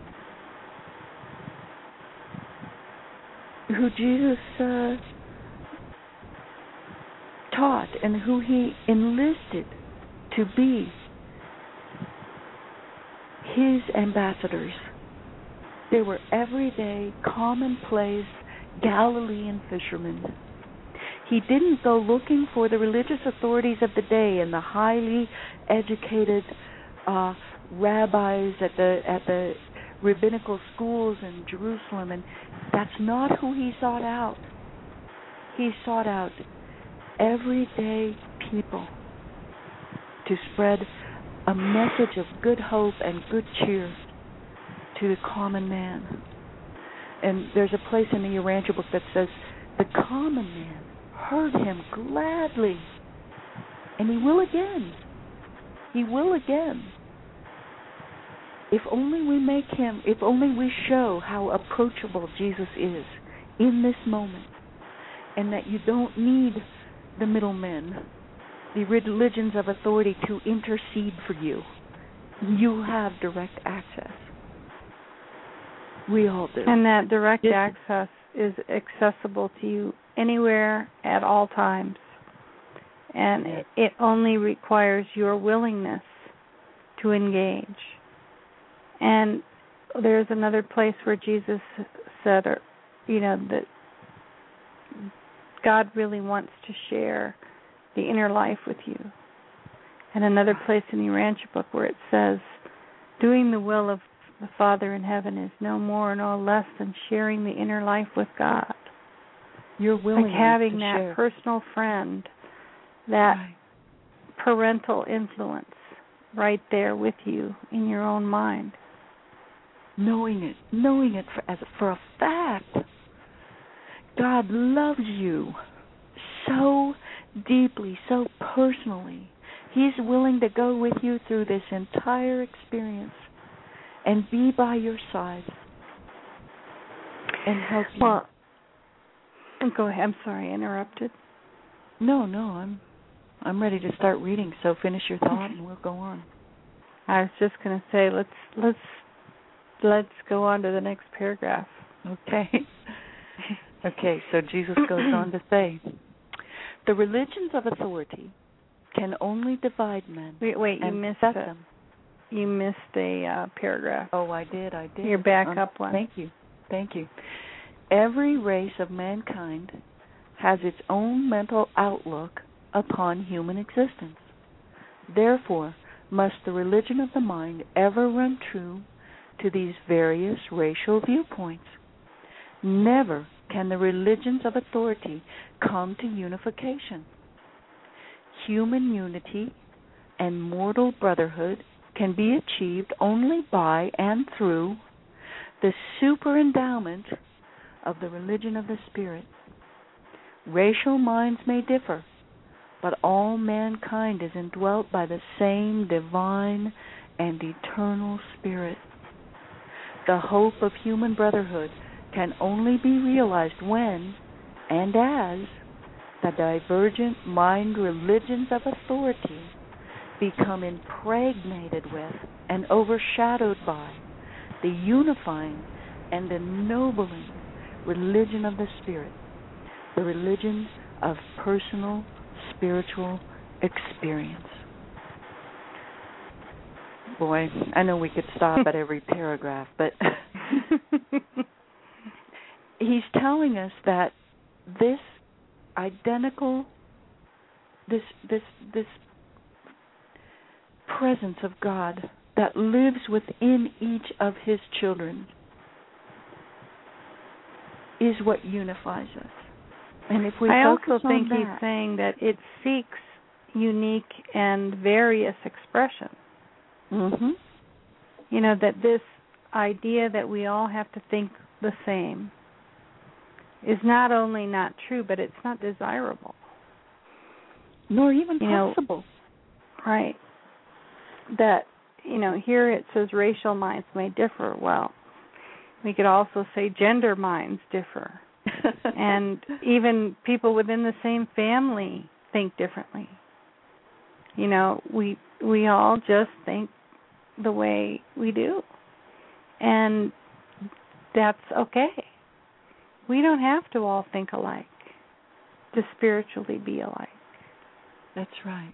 [SPEAKER 2] who Jesus uh, taught and who he enlisted to be his ambassadors. They were everyday, commonplace Galilean fishermen. He didn't go looking for the religious authorities of the day and the highly educated uh, rabbis at the at the rabbinical schools in Jerusalem, and that's not who he sought out. He sought out everyday people to spread a message of good hope and good cheer to the common man. And there's a place in the Urantia book that says, the common man heard him gladly, and he will again. He will again. If only we make him, if only we show how approachable Jesus is in this moment, and that you don't need the middlemen, the religions of authority to intercede for you. You have direct access. We all do.
[SPEAKER 3] And that direct
[SPEAKER 2] This
[SPEAKER 3] access is accessible to you anywhere at all times. And
[SPEAKER 2] Yeah.
[SPEAKER 3] it, it only requires your willingness to engage. And there's another place where Jesus said, or, you know, that God really wants to share the inner life with you. And another place in the Urantia book where it says, doing the will of the Father in heaven is no more nor less than sharing the inner life with God.
[SPEAKER 2] You're willing
[SPEAKER 3] like having
[SPEAKER 2] to
[SPEAKER 3] that
[SPEAKER 2] share.
[SPEAKER 3] personal friend, that
[SPEAKER 2] Right.
[SPEAKER 3] parental influence right there with you in your own mind.
[SPEAKER 2] Knowing it, knowing it for, as for a fact. God loves you so deeply, so personally. He's willing to go with you through this entire experience and be by your side and help you.
[SPEAKER 3] Well, go ahead. I'm sorry, I interrupted.
[SPEAKER 2] No, no, I'm I'm ready to start reading. So finish your thought, and we'll go on.
[SPEAKER 3] I was just going to say, let's let's let's go on to the next paragraph.
[SPEAKER 2] Okay. Okay. So Jesus goes on to say, the religions of authority can only divide men.
[SPEAKER 3] Wait, wait, you
[SPEAKER 2] and
[SPEAKER 3] missed
[SPEAKER 2] set
[SPEAKER 3] a,
[SPEAKER 2] them.
[SPEAKER 3] You missed a uh, paragraph.
[SPEAKER 2] Oh, I did. I did.
[SPEAKER 3] Your backup
[SPEAKER 2] um,
[SPEAKER 3] one.
[SPEAKER 2] Thank you. Thank you. Every race of mankind has its own mental outlook upon human existence. Therefore, must the religion of the mind ever run true to these various racial viewpoints. Never can the religions of authority come to unification. Human unity and mortal brotherhood can be achieved only by and through the superendowment of the religion of the Spirit. Racial minds may differ, but all mankind is indwelt by the same divine and eternal Spirit. The hope of human brotherhood can only be realized when and as the divergent mind religions of authority become impregnated with and overshadowed by the unifying and ennobling religion of the Spirit, the religion of personal spiritual experience. Boy, I know we could stop at every paragraph, but he's telling us that this identical, this this this presence of God that lives within each of his children is what unifies us. And if we
[SPEAKER 3] I
[SPEAKER 2] focus
[SPEAKER 3] also think
[SPEAKER 2] on
[SPEAKER 3] he's
[SPEAKER 2] that,
[SPEAKER 3] saying that it seeks unique and various expression.
[SPEAKER 2] mm-hmm.
[SPEAKER 3] You know, that this idea that we all have to think the same is not only not true, but it's not desirable.
[SPEAKER 2] Nor even
[SPEAKER 3] you
[SPEAKER 2] possible.
[SPEAKER 3] Know, right. That, you know, here it says racial minds may differ. Well, we could also say gender minds differ. And even people within the same family think differently. You know, we we all just think the way we do. And that's okay. We don't have to all think alike to spiritually be alike.
[SPEAKER 2] That's right.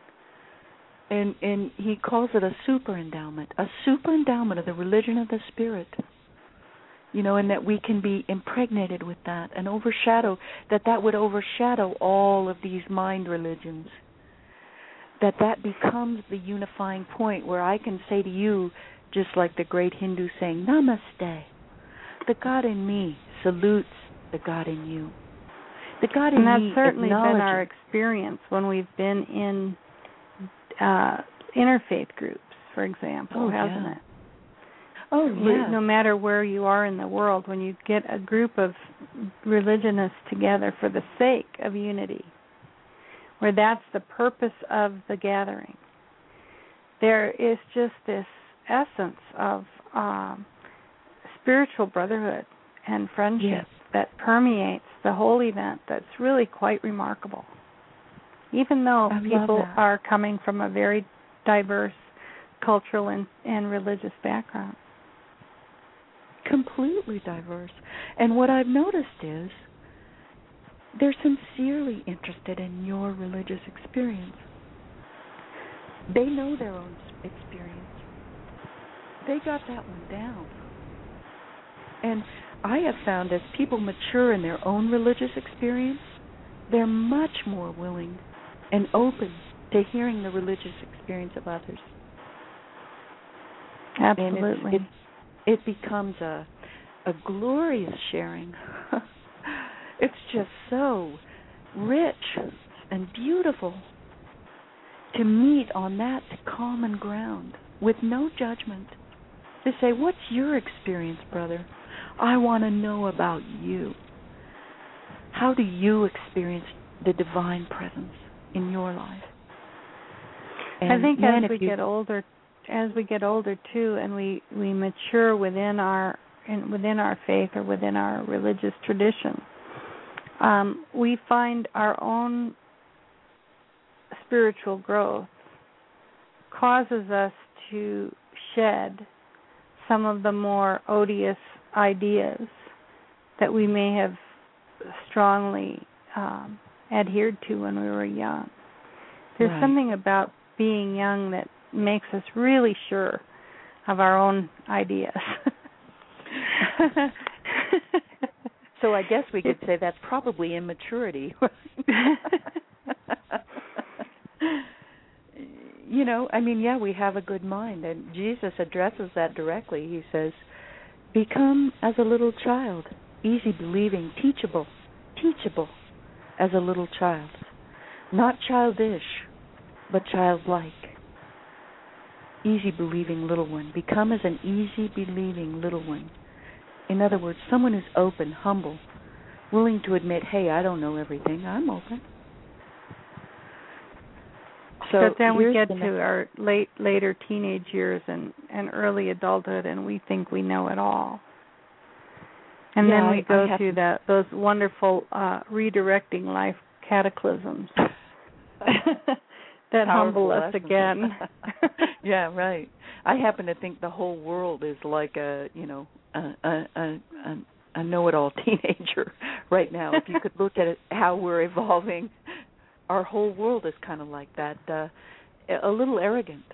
[SPEAKER 2] And and he calls it a super endowment, a super endowment of the religion of the Spirit. You know, and that we can be impregnated with that and overshadow, that that would overshadow all of these mind religions. That that becomes the unifying point where I can say to you, just like the great Hindu saying, Namaste. The God in me salutes the God in you. The God in
[SPEAKER 3] and that's
[SPEAKER 2] me
[SPEAKER 3] certainly been our
[SPEAKER 2] acknowledges.
[SPEAKER 3] experience when we've been in uh, interfaith groups, for example,
[SPEAKER 2] Oh,
[SPEAKER 3] hasn't
[SPEAKER 2] yeah.
[SPEAKER 3] it?
[SPEAKER 2] Oh, yeah.
[SPEAKER 3] No matter where you are in the world, when you get a group of religionists together for the sake of unity, where that's the purpose of the gathering, there is just this essence of um, spiritual brotherhood and friendship
[SPEAKER 2] yes.
[SPEAKER 3] that permeates the whole event that's really quite remarkable. Even though
[SPEAKER 2] I
[SPEAKER 3] people
[SPEAKER 2] love that.
[SPEAKER 3] are coming from a very diverse cultural and, and religious background.
[SPEAKER 2] Completely diverse. And what I've noticed is they're sincerely interested in your religious experience. They know their own experience. They got that one down. And I have found as people mature in their own religious experience, they're much more willing and open to hearing the religious experience of others.
[SPEAKER 3] Absolutely.
[SPEAKER 2] And it's, it's, it becomes a a glorious sharing. It's just so rich and beautiful to meet on that common ground with no judgment. To say, what's your experience, brother? I want to know about you. How do you experience the divine presence in your life? And
[SPEAKER 3] I think
[SPEAKER 2] man,
[SPEAKER 3] as we
[SPEAKER 2] you,
[SPEAKER 3] get older, as we get older too, and we, we mature within our in, within our faith or within our religious tradition, um, we find our own spiritual growth causes us to shed some of the more odious ideas that we may have strongly um, adhered to when we were young. There's
[SPEAKER 2] right.
[SPEAKER 3] something about being young that makes us really sure of our own ideas.
[SPEAKER 2] So I guess we could say that's probably immaturity. You know, I mean, yeah, we have a good mind, and Jesus addresses that directly. He says, become as a little child, easy believing, teachable, teachable as a little child. Not childish, but childlike. Easy believing little one. Become as an easy believing little one. In other words, someone who's open, humble, willing to admit, hey, I don't know everything. I'm open. So
[SPEAKER 3] but then we
[SPEAKER 2] here's
[SPEAKER 3] get
[SPEAKER 2] the
[SPEAKER 3] to our late later teenage years and, and early adulthood, and we think we know it all. And
[SPEAKER 2] Yeah,
[SPEAKER 3] then we
[SPEAKER 2] I-
[SPEAKER 3] go
[SPEAKER 2] I have-
[SPEAKER 3] through that those wonderful uh, redirecting life cataclysms that humble us
[SPEAKER 2] lessons.
[SPEAKER 3] again.
[SPEAKER 2] Yeah, right. I happen to think the whole world is like a, you know, a a a, a, a know-it-all teenager right now. If you could look at it, how we're evolving, our whole world is kind of like that, uh, a little arrogant,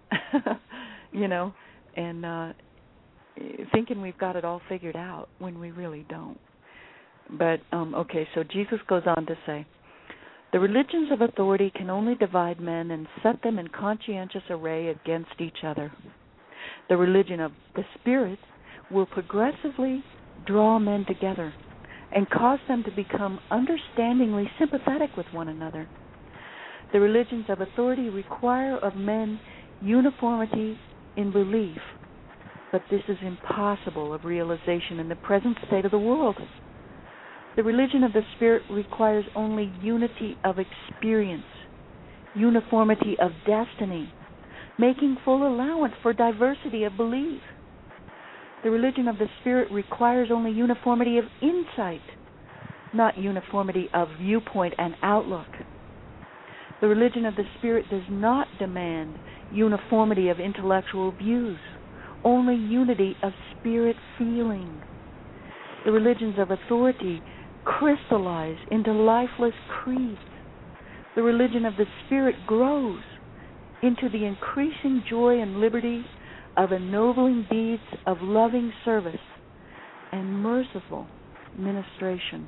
[SPEAKER 2] you know, and uh, thinking we've got it all figured out when we really don't. But, um, okay, so Jesus goes on to say, the religions of authority can only divide men and set them in conscientious array against each other. The religion of the Spirit will progressively draw men together and cause them to become understandingly sympathetic with one another. The religions of authority require of men uniformity in belief, but this is impossible of realization in the present state of the world. The religion of the Spirit requires only unity of experience, uniformity of destiny, making full allowance for diversity of belief. The religion of the Spirit requires only uniformity of insight, not uniformity of viewpoint and outlook. The religion of the Spirit does not demand uniformity of intellectual views, only unity of spirit feeling. The religions of authority crystallize into lifeless creeds. The religion of the Spirit grows into the increasing joy and liberty of ennobling deeds of loving service and merciful ministration.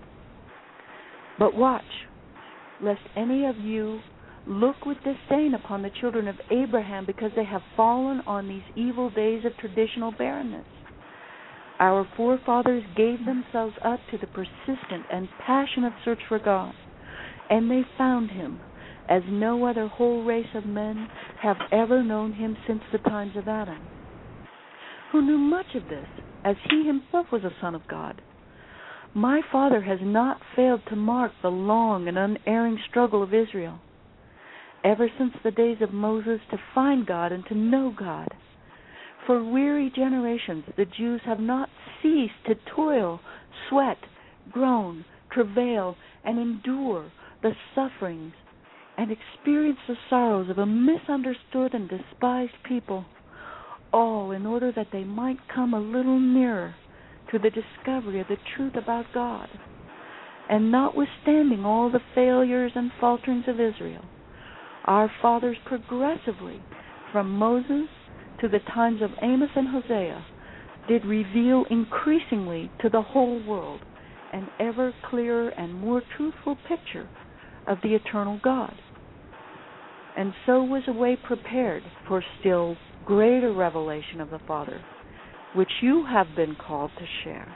[SPEAKER 2] But watch, lest any of you look with disdain upon the children of Abraham because they have fallen on these evil days of traditional barrenness. Our forefathers gave themselves up to the persistent and passionate search for God, and they found Him, as no other whole race of men have ever known Him since the times of Adam, who knew much of this, as he himself was a son of God. My Father has not failed to mark the long and unerring struggle of Israel, ever since the days of Moses, to find God and to know God. For weary generations the Jews have not ceased to toil, sweat, groan, travail, and endure the sufferings and experience the sorrows of a misunderstood and despised people, all in order that they might come a little nearer to the discovery of the truth about God. And notwithstanding all the failures and falterings of Israel, our fathers progressively, from Moses to the times of Amos and Hosea, did reveal increasingly to the whole world an ever clearer and more truthful picture of the eternal God. And so was a way prepared for still greater revelation of the Father, which you have been called to share.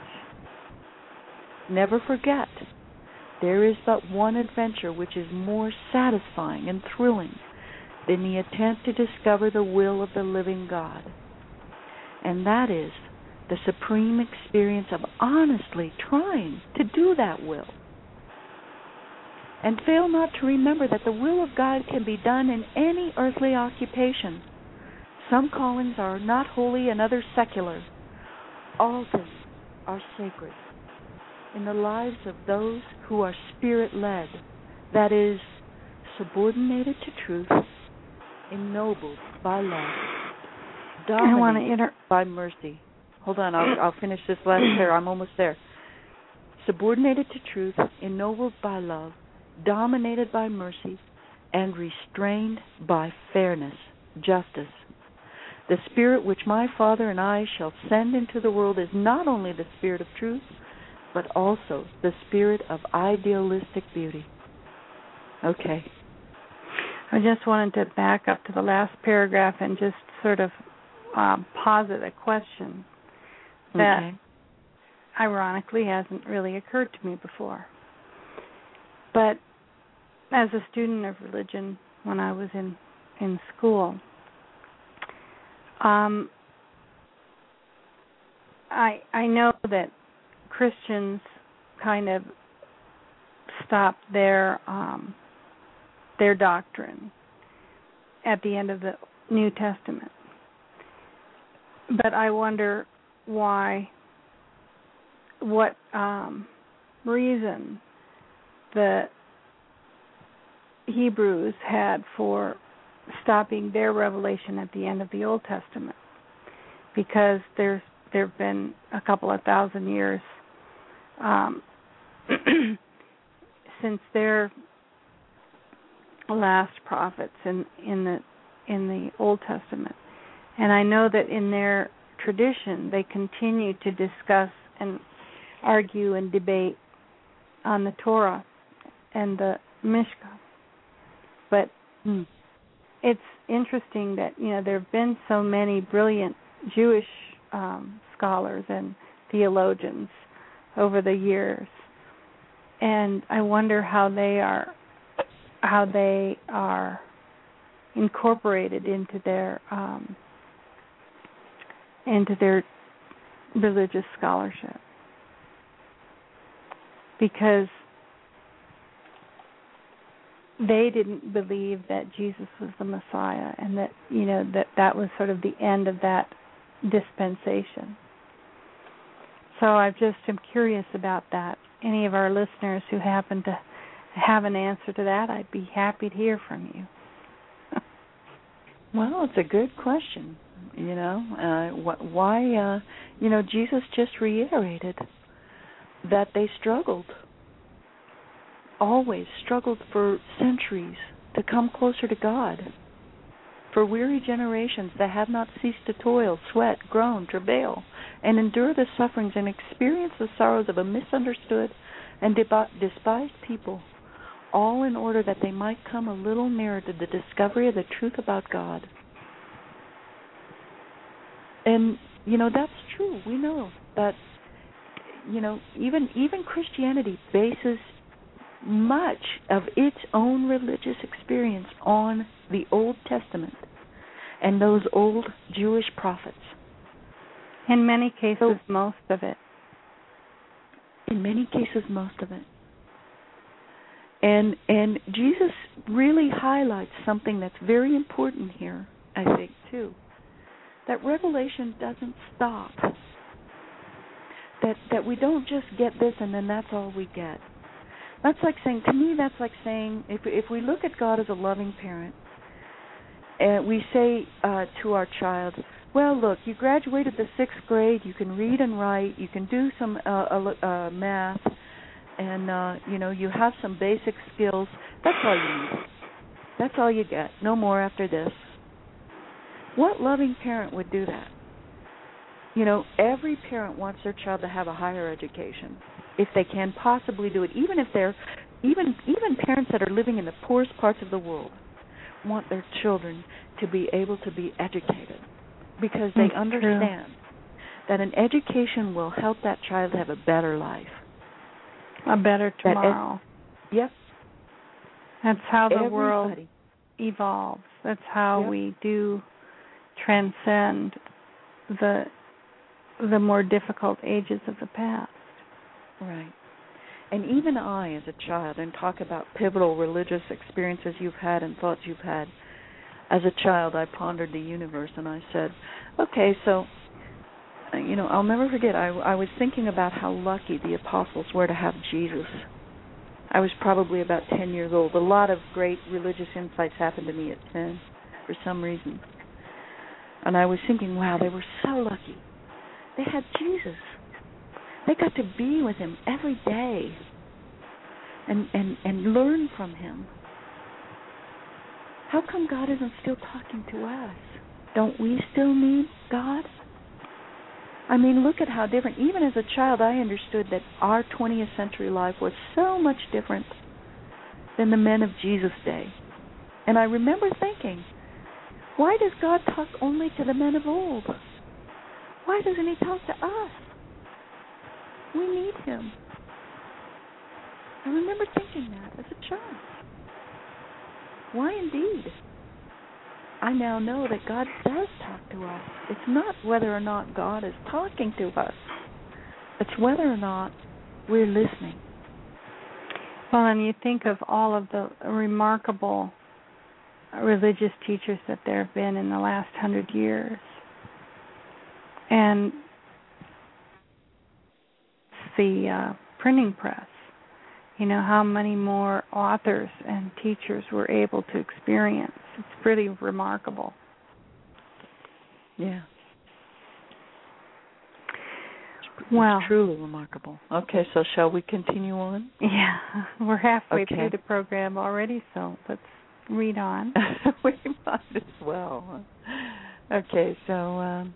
[SPEAKER 2] Never forget, there is but one adventure which is more satisfying and thrilling than the attempt to discover the will of the living God. And that is the supreme experience of honestly trying to do that will. And fail not to remember that the will of God can be done in any earthly occupation. Some callings are not holy and others secular. All things are sacred in the lives of those who are Spirit-led, that is, subordinated to truth, ennobled by love, dominated inter- by mercy. Hold on, I'll, I'll finish this last pair. I'm almost there. Subordinated to truth, ennobled by love, dominated by mercy, and restrained by fairness, justice. The Spirit which my Father and I shall send into the world is not only the Spirit of truth, but also the Spirit of idealistic beauty. Okay.
[SPEAKER 3] I just wanted to back up to the last paragraph and just sort of um, posit a question that
[SPEAKER 2] okay.
[SPEAKER 3] ironically hasn't really occurred to me before. But as a student of religion when I was in, in school, um, I I know that Christians kind of stop their um, their doctrine at the end of the New Testament. But I wonder why, what um, reason the Hebrews had for stopping their revelation at the end of the Old Testament, because there's there have been a couple of thousand years um, since their last prophets in in the in the Old Testament, and I know that in their tradition they continue to discuss and argue and debate on the Torah and the Mishkan. But
[SPEAKER 2] mm.
[SPEAKER 3] it's interesting that, you know, there have been so many brilliant Jewish um, scholars and theologians over the years, and I wonder how they are how they are incorporated into their um, into their religious scholarship, because they didn't believe that Jesus was the Messiah, and that, you know, that that was sort of the end of that dispensation. So I just am curious about that. Any of our listeners who happen to have an answer to that, I'd be happy to hear from you.
[SPEAKER 2] Well, it's a good question. You know, uh, wh- why? Uh, you know, Jesus just reiterated that they struggled, always struggled for centuries to come closer to God. For weary generations that have not ceased to toil, sweat, groan, travail, and endure the sufferings and experience the sorrows of a misunderstood and deb- despised people, all in order that they might come a little nearer to the discovery of the truth about God. And, you know, that's true. We know that, you know, even even Christianity bases much of its own religious experience on the Old Testament and those old Jewish prophets.
[SPEAKER 3] In many cases,
[SPEAKER 2] so,
[SPEAKER 3] most of it.
[SPEAKER 2] In many cases, most of it. And and Jesus really highlights something that's very important here, I think, too. That revelation doesn't stop. That that we don't just get this and then that's all we get. That's like saying, to me, that's like saying, if if we look at God as a loving parent, and we say uh, to our child, well, look, you graduated the sixth grade, you can read and write, you can do some uh, uh, math, and, uh, you know, you have some basic skills. That's all you need. That's all you get. No more after this. What loving parent would do that? You know, every parent wants their child to have a higher education, if they can possibly do it. Even if they're, even even parents that are living in the poorest parts of the world want their children to be able to be educated, because they
[SPEAKER 3] That's
[SPEAKER 2] understand true. that an education will help that child have a better life.
[SPEAKER 3] A better tomorrow.
[SPEAKER 2] Ed- yep.
[SPEAKER 3] That's how the
[SPEAKER 2] Everybody.
[SPEAKER 3] world evolves. That's how
[SPEAKER 2] yep.
[SPEAKER 3] we do transcend the the more difficult ages of the past.
[SPEAKER 2] Right. And even I, as a child, and talk about pivotal religious experiences you've had and thoughts you've had. As a child, I pondered the universe, and I said, okay, so, you know, I'll never forget, I, I was thinking about how lucky the apostles were to have Jesus. I was probably about ten years old. A lot of great religious insights happened to me at ten, for some reason. And I was thinking, wow, they were so lucky. They had Jesus. They got to be with him every day and, and, and learn from him. How come God isn't still talking to us? Don't we still need God? I mean, look at how different. Even as a child, I understood that our twentieth century life was so much different than the men of Jesus' day. And I remember thinking, why does God talk only to the men of old? Why doesn't he talk to us? We need him. I remember thinking that as a child. Why indeed? I now know that God does talk to us. It's not whether or not God is talking to us. It's whether or not we're listening.
[SPEAKER 3] Well, and you think of all of the remarkable religious teachers that there have been in the last hundred years. And the uh, printing press, you know, how many more authors and teachers were able to experience. It's pretty remarkable.
[SPEAKER 2] Yeah.
[SPEAKER 3] Well,
[SPEAKER 2] it's truly remarkable. Okay, so shall we continue on?
[SPEAKER 3] Yeah, we're halfway
[SPEAKER 2] okay.
[SPEAKER 3] through the program already, so let's read on.
[SPEAKER 2] We might as well. Okay, so um,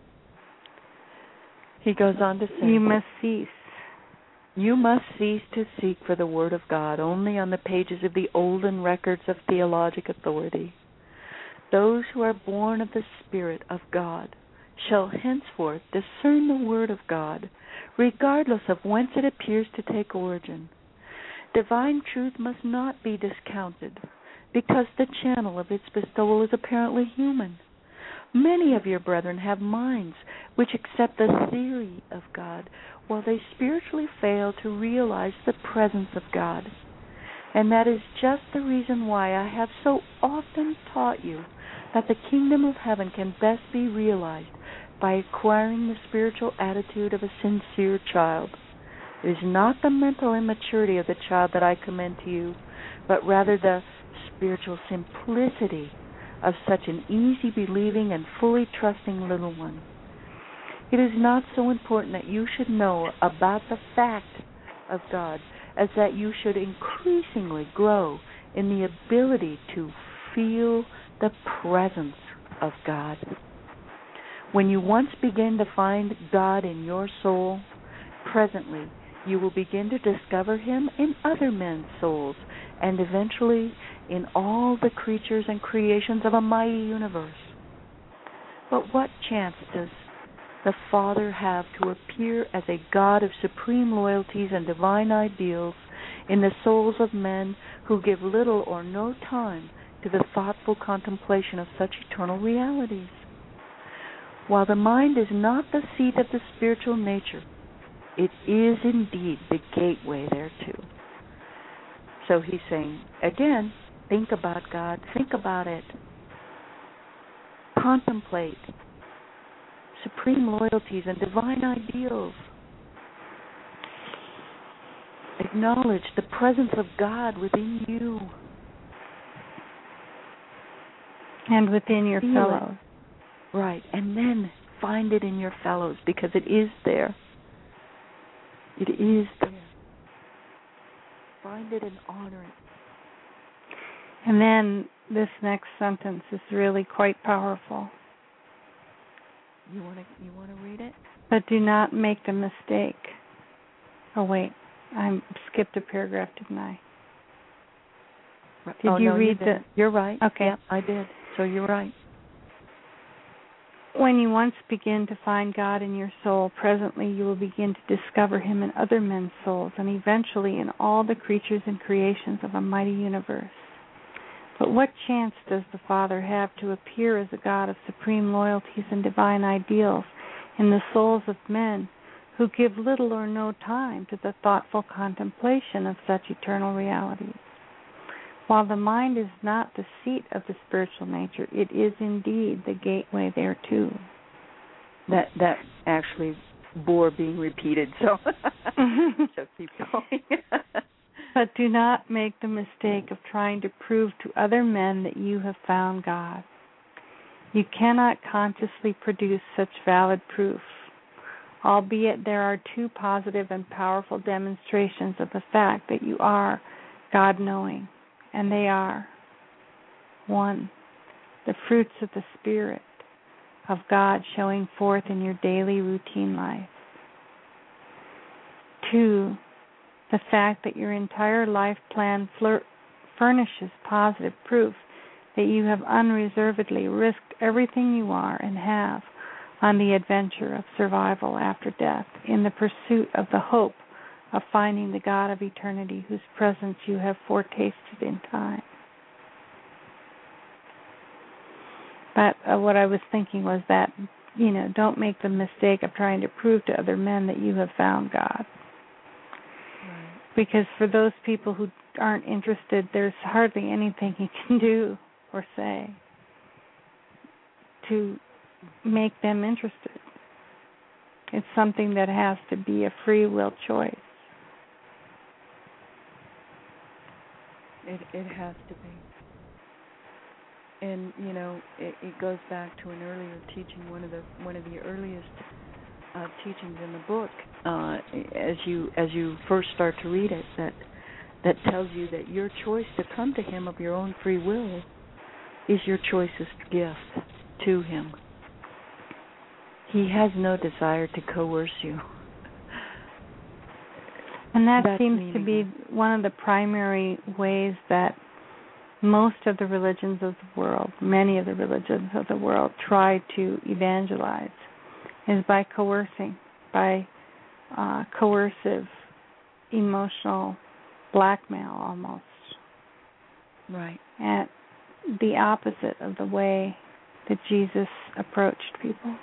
[SPEAKER 2] he goes on to say,
[SPEAKER 3] You must cease.
[SPEAKER 2] You must cease to seek for the Word of God only on the pages of the olden records of theologic authority. Those who are born of the Spirit of God shall henceforth discern the Word of God, regardless of whence it appears to take origin. Divine truth must not be discounted, because the channel of its bestowal is apparently human. Many of your brethren have minds which accept the theory of God, while they spiritually fail to realize the presence of God. And that is just the reason why I have so often taught you that the kingdom of heaven can best be realized by acquiring the spiritual attitude of a sincere child. It is not the mental immaturity of the child that I commend to you, but rather the spiritual simplicity of such an easy-believing and fully trusting little one. It is not so important that you should know about the fact of God as that you should increasingly grow in the ability to feel the presence of God. When you once begin to find God in your soul, presently you will begin to discover Him in other men's souls, and eventually in all the creatures and creations of a mighty universe. But what chance does the Father have to appear as a God of supreme loyalties and divine ideals in the souls of men who give little or no time to the thoughtful contemplation of such eternal realities? While the mind is not the seat of the spiritual nature, it is indeed the gateway thereto. So he's saying, again, think about God, think about it, contemplate supreme loyalties and divine ideals. Acknowledge the presence of God within you.
[SPEAKER 3] And within your
[SPEAKER 2] Feel
[SPEAKER 3] fellows.
[SPEAKER 2] It. Right, and then find it in your fellows, because it is there. It is there. Find it and honor it.
[SPEAKER 3] And then this next sentence is really quite powerful.
[SPEAKER 2] You want to you want to read it?
[SPEAKER 3] But do not make the mistake. Oh wait, I skipped a paragraph, didn't I? Did
[SPEAKER 2] oh,
[SPEAKER 3] you
[SPEAKER 2] no,
[SPEAKER 3] read
[SPEAKER 2] you
[SPEAKER 3] the?
[SPEAKER 2] You're right.
[SPEAKER 3] Okay,
[SPEAKER 2] yeah, I did. So you're right.
[SPEAKER 3] When you once begin to find God in your soul, presently you will begin to discover Him in other men's souls, and eventually in all the creatures and creations of a mighty universe. But what chance does the Father have to appear as a God of supreme loyalties and divine ideals in the souls of men who give little or no time to the thoughtful contemplation of such eternal realities? While the mind is not the seat of the spiritual nature, it is indeed the gateway thereto.
[SPEAKER 2] That that actually bore being repeated, so so keep going.
[SPEAKER 3] But do not make the mistake of trying to prove to other men that you have found God. You cannot consciously produce such valid proof, albeit there are two positive and powerful demonstrations of the fact that you are God-knowing. And they are, one, the fruits of the Spirit of God showing forth in your daily routine life. Two, the fact that your entire life plan flir- furnishes positive proof that you have unreservedly risked everything you are and have on the adventure of survival after death in the pursuit of the hope of finding the God of eternity whose presence you have foretasted in time. But uh, what I was thinking was that, you know, don't make the mistake of trying to prove to other men that you have found God. Right. Because for those people who aren't interested, there's hardly anything you can do or say to make them interested. It's something that has to be a free will choice.
[SPEAKER 2] It it has to be. And you know, it, it goes back to an earlier teaching, one of the one of the earliest uh, teachings in the book, uh, as you as you first start to read it, that that tells you that your choice to come to Him of your own free will is your choicest gift to Him. He has no desire to coerce you.
[SPEAKER 3] And that
[SPEAKER 2] That's
[SPEAKER 3] seems to be one of the primary ways that most of the religions of the world, many of the religions of the world, try to evangelize, is by coercing, by uh, coercive, emotional blackmail almost.
[SPEAKER 2] Right.
[SPEAKER 3] And the opposite of the way that Jesus approached people.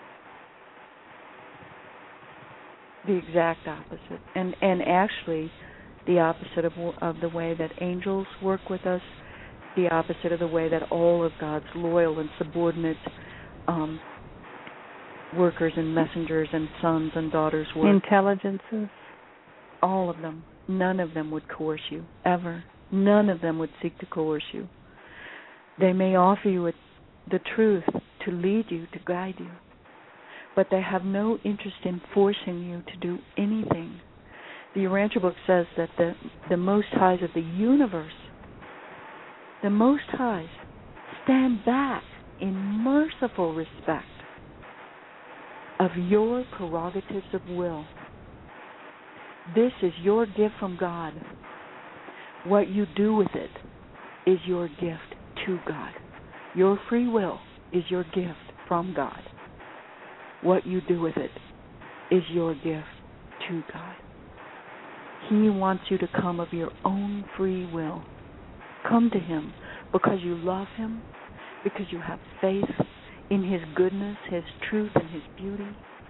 [SPEAKER 2] The exact opposite, and and actually, the opposite of of the way that angels work with us, the opposite of the way that all of God's loyal and subordinate um, workers and messengers and sons and daughters work.
[SPEAKER 3] Intelligences.
[SPEAKER 2] All of them. None of them would coerce you ever. None of them would seek to coerce you. They may offer you a, the truth to lead you, to guide you, but they have no interest in forcing you to do anything. The Urantia book says that the, the Most Highs of the universe, the Most Highs, stand back in merciful respect of your prerogatives of will. This is your gift from God. What you do with it is your gift to God. Your free will is your gift from God. What you do with it is your gift to God. He wants you to come of your own free will. Come to Him because you love Him, because you have faith in His goodness, His truth, and His beauty.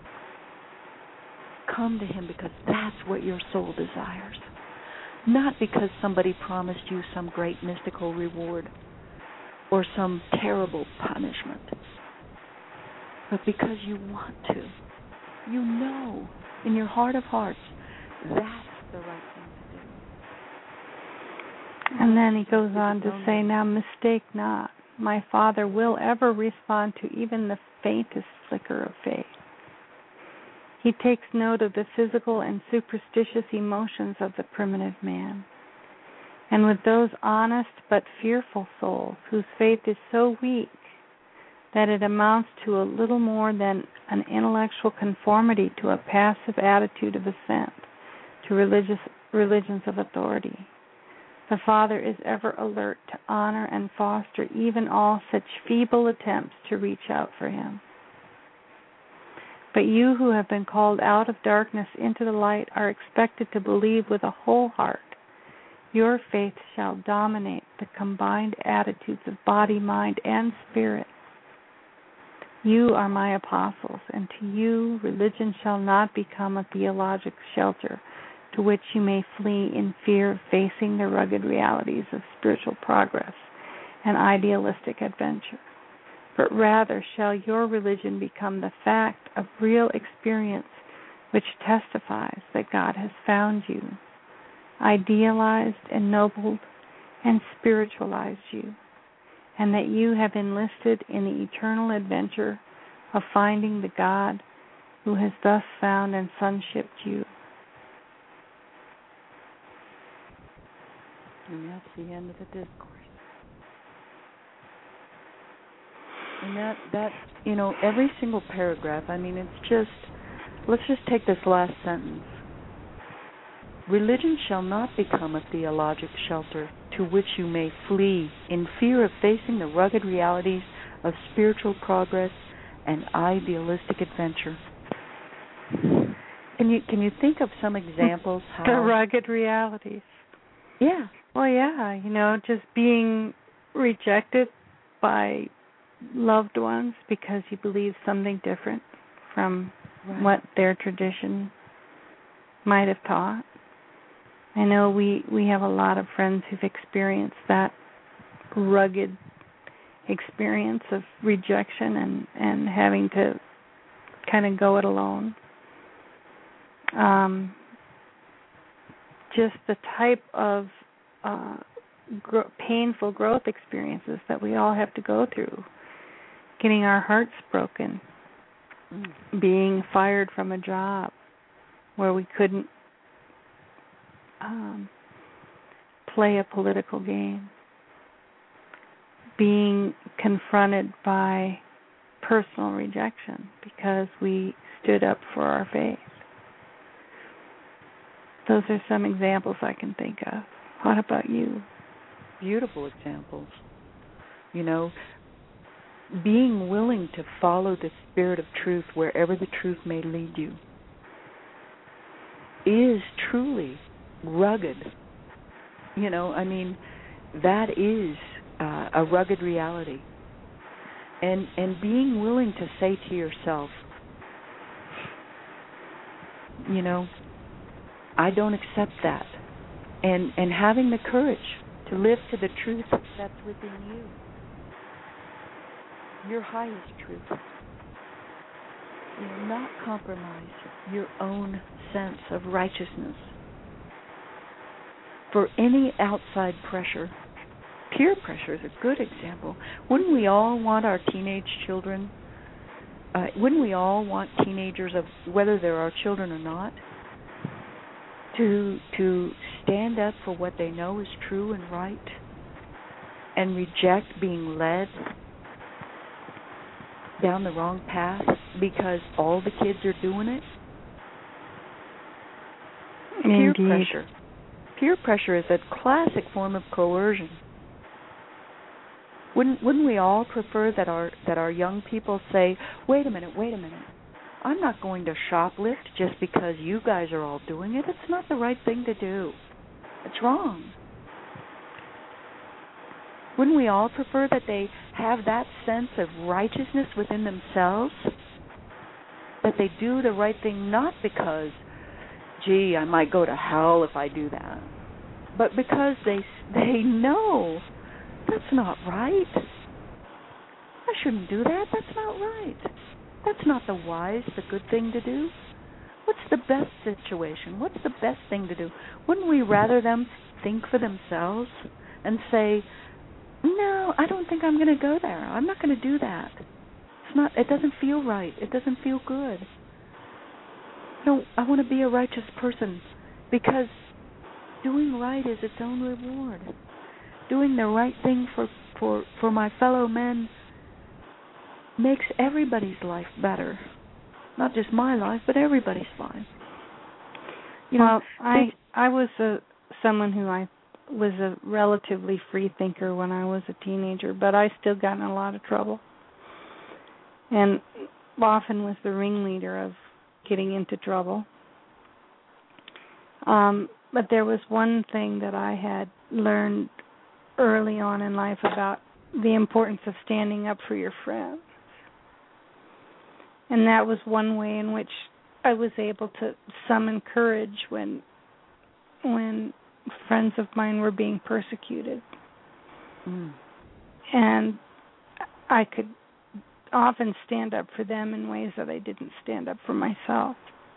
[SPEAKER 2] Come to Him because that's what your soul desires. Not because somebody promised you some great mystical reward or some terrible punishment, but because you want to. You know in your heart of hearts that's the right thing to do.
[SPEAKER 3] And then he goes on to say, now mistake not, my Father will ever respond to even the faintest flicker of faith. He takes note of the physical and superstitious emotions of the primitive man. And with those honest but fearful souls whose faith is so weak that it amounts to a little more than an intellectual conformity to a passive attitude of assent to religious religions of authority, the Father is ever alert to honor and foster even all such feeble attempts to reach out for Him. But you who have been called out of darkness into the light are expected to believe with a whole heart. Your faith shall dominate the combined attitudes of body, mind, and spirit. You are my apostles, and to you religion shall not become a theologic shelter to which you may flee in fear of facing the rugged realities of spiritual progress and idealistic adventure. But rather shall your religion become the fact of real experience which testifies that God has found you, idealized, ennobled, and spiritualized you, and that you have enlisted in the eternal adventure of finding the God who has thus found and sonshipped you.
[SPEAKER 2] And that's the end of the discourse. And that, that, you know, every single paragraph, I mean, it's just, let's just take this last sentence. Religion shall not become a theologic shelter to which you may flee in fear of facing the rugged realities of spiritual progress and idealistic adventure. Can you can you think of some examples how
[SPEAKER 3] the rugged realities?
[SPEAKER 2] Yeah.
[SPEAKER 3] Well, yeah, you know, just being rejected by loved ones because you believe something different from right. what their tradition might have taught. I know we, we have a lot of friends who've experienced that rugged experience of rejection and, and having to kind of go it alone. Um, just the type of uh, gro- painful growth experiences that we all have to go through. Getting our hearts broken, mm. being fired from a job where we couldn't um, play a political game, being confronted by personal rejection because we stood up for our faith. Those are some examples I can think of. What about you?
[SPEAKER 2] Beautiful examples. You know, being willing to follow the spirit of truth wherever the truth may lead you is truly rugged. You know, I mean, that is uh, a rugged reality. And and being willing to say to yourself, you know, I don't accept that. And and having the courage to live to the truth that's within you. Your highest truth. You know, not compromise your own sense of righteousness for any outside pressure. Peer pressure is a good example. Wouldn't we all want our teenage children, uh, wouldn't we all want teenagers, of whether they're our children or not, to to stand up for what they know is true and right and reject being led down the wrong path because all the kids are doing it?
[SPEAKER 3] Indeed.
[SPEAKER 2] Peer pressure. Peer pressure is a classic form of coercion. Wouldn't wouldn't we all prefer that our that our young people say, wait a minute, wait a minute, I'm not going to shoplift just because you guys are all doing it. It's not the right thing to do. It's wrong. Wouldn't we all prefer that they have that sense of righteousness within themselves? That they do the right thing not because, gee, I might go to hell if I do that, but because they they know that's not right. I shouldn't do that. That's not right. That's not the wise, the good thing to do. What's the best situation? What's the best thing to do? Wouldn't we rather them think for themselves and say, no, I don't think I'm going to go there. I'm not going to do that. It's not. It doesn't feel right. It doesn't feel good. No, I want to be a righteous person because doing right is its own reward. Doing the right thing for, for, for my fellow men makes everybody's life better. Not just my life, but everybody's life. You know,
[SPEAKER 3] well, I I was a someone who I was a relatively free thinker when I was a teenager, but I still got in a lot of trouble. And often was the ringleader of getting into trouble. Um, but there was one thing that I had learned early on in life about the importance of standing up for your friends. And that was one way in which I was able to summon courage when when friends of mine were being persecuted.
[SPEAKER 2] Mm.
[SPEAKER 3] And I could often stand up for them in ways that I didn't stand up for myself.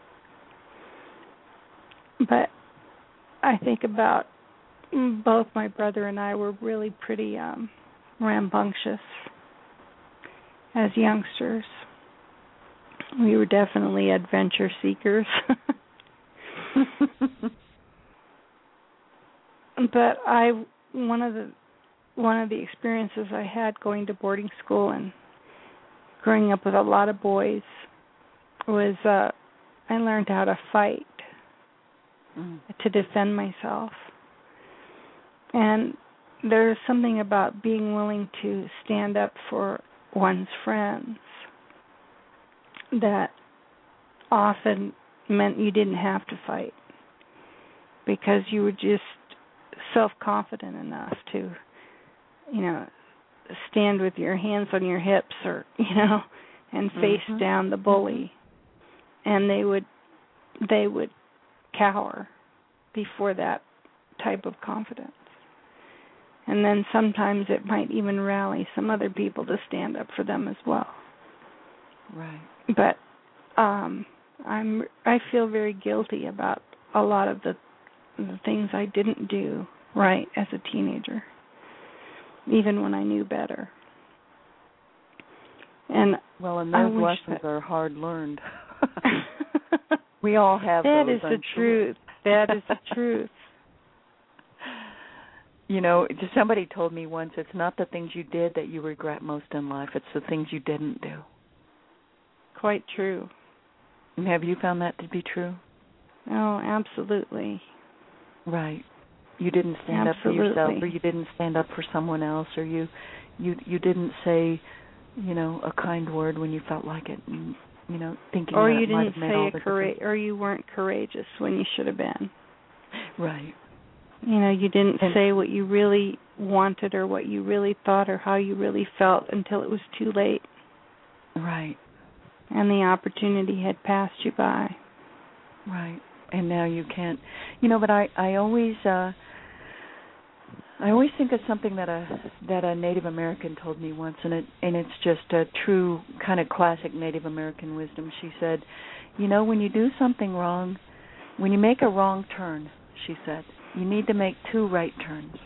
[SPEAKER 3] But I think about both my brother and I were really pretty um, rambunctious as youngsters. We were definitely adventure seekers. But I one of the one of the experiences I had going to boarding school and growing up with a lot of boys was uh, I learned how to fight, mm. to defend myself. And there's something about being willing to stand up for one's friends that often meant you didn't have to fight because you were just self-confident enough to, you know, stand with your hands on your hips or, you know, and face mm-hmm. down the bully. And they would they would cower before that type of confidence. And then sometimes it might even rally some other people to stand up for them as well.
[SPEAKER 2] Right.
[SPEAKER 3] But um, I'm I feel very guilty about a lot of the the things I didn't do right as a teenager, even when I knew better. And
[SPEAKER 2] well, and those lessons
[SPEAKER 3] that...
[SPEAKER 2] are hard learned. We all have
[SPEAKER 3] that
[SPEAKER 2] those.
[SPEAKER 3] That is the truth. That is the truth.
[SPEAKER 2] You know, somebody told me once, it's not the things you did that you regret most in life, it's the things you didn't do.
[SPEAKER 3] Quite true.
[SPEAKER 2] And have you found that to be true?
[SPEAKER 3] Oh, absolutely.
[SPEAKER 2] Right. You didn't stand
[SPEAKER 3] absolutely.
[SPEAKER 2] up for yourself, or you didn't stand up for someone else, or you you you didn't say, you know, a kind word when you felt like it, and, you know, thinking
[SPEAKER 3] or
[SPEAKER 2] that
[SPEAKER 3] you
[SPEAKER 2] it might
[SPEAKER 3] didn't
[SPEAKER 2] have made
[SPEAKER 3] say
[SPEAKER 2] all
[SPEAKER 3] a
[SPEAKER 2] the
[SPEAKER 3] coura-
[SPEAKER 2] difference.
[SPEAKER 3] or you weren't courageous when you should have been.
[SPEAKER 2] Right.
[SPEAKER 3] You know, you didn't
[SPEAKER 2] and,
[SPEAKER 3] say what you really wanted or what you really thought or how you really felt until it was too late.
[SPEAKER 2] Right.
[SPEAKER 3] And the opportunity had passed you by.
[SPEAKER 2] Right. And now you can't. You know, but I, I always uh, I always think of something that a that a Native American told me once, and it and it's just a true kind of classic Native American wisdom. She said, you know, when you do something wrong, when you make a wrong turn, she said, you need to make two right turns.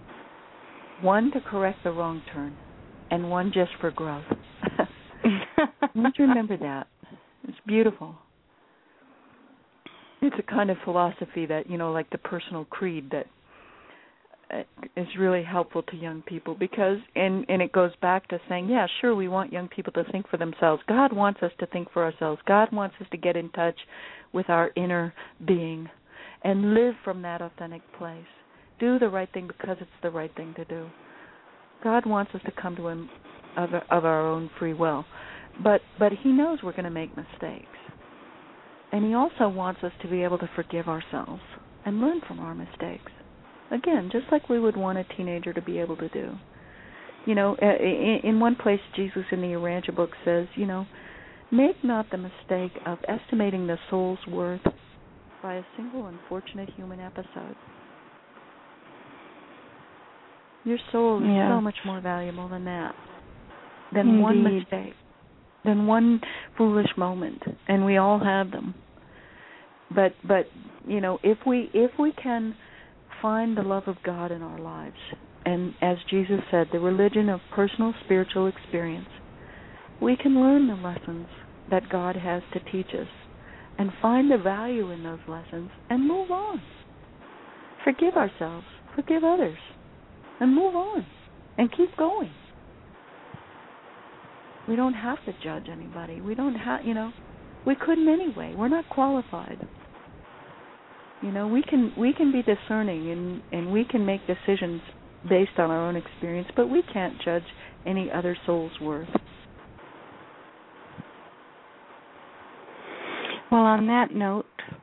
[SPEAKER 2] One to correct the wrong turn, and one just for growth. Let's remember that. It's beautiful. It's a kind of philosophy that, you know, like the personal creed that is really helpful to young people because, and, and it goes back to saying, yeah, sure, we want young people to think for themselves. God wants us to think for ourselves. God wants us to get in touch with our inner being and live from that authentic place. Do the right thing because it's the right thing to do. God wants us to come to Him of, of our own free will. But but He knows we're going to make mistakes. And He also wants us to be able to forgive ourselves and learn from our mistakes. Again, just like we would want a teenager to be able to do. You know, in one place, Jesus in the Urantia book says, you know, make not the mistake of estimating the soul's worth by a single unfortunate human episode. Your soul is
[SPEAKER 3] yes.
[SPEAKER 2] so much more valuable than that, than
[SPEAKER 3] Indeed.
[SPEAKER 2] one mistake, than one foolish moment, and we all have them. But but you know, if we if we can find the love of God in our lives, and as Jesus said, the religion of personal spiritual experience, we can learn the lessons that God has to teach us and find the value in those lessons and move on. Forgive ourselves, forgive others, and move on and keep going. We don't have to judge anybody. We don't have, you know, we couldn't anyway. We're not qualified. You know, we can we can be discerning and, and we can make decisions based on our own experience, but we can't judge any other soul's worth.
[SPEAKER 3] Well, on that note,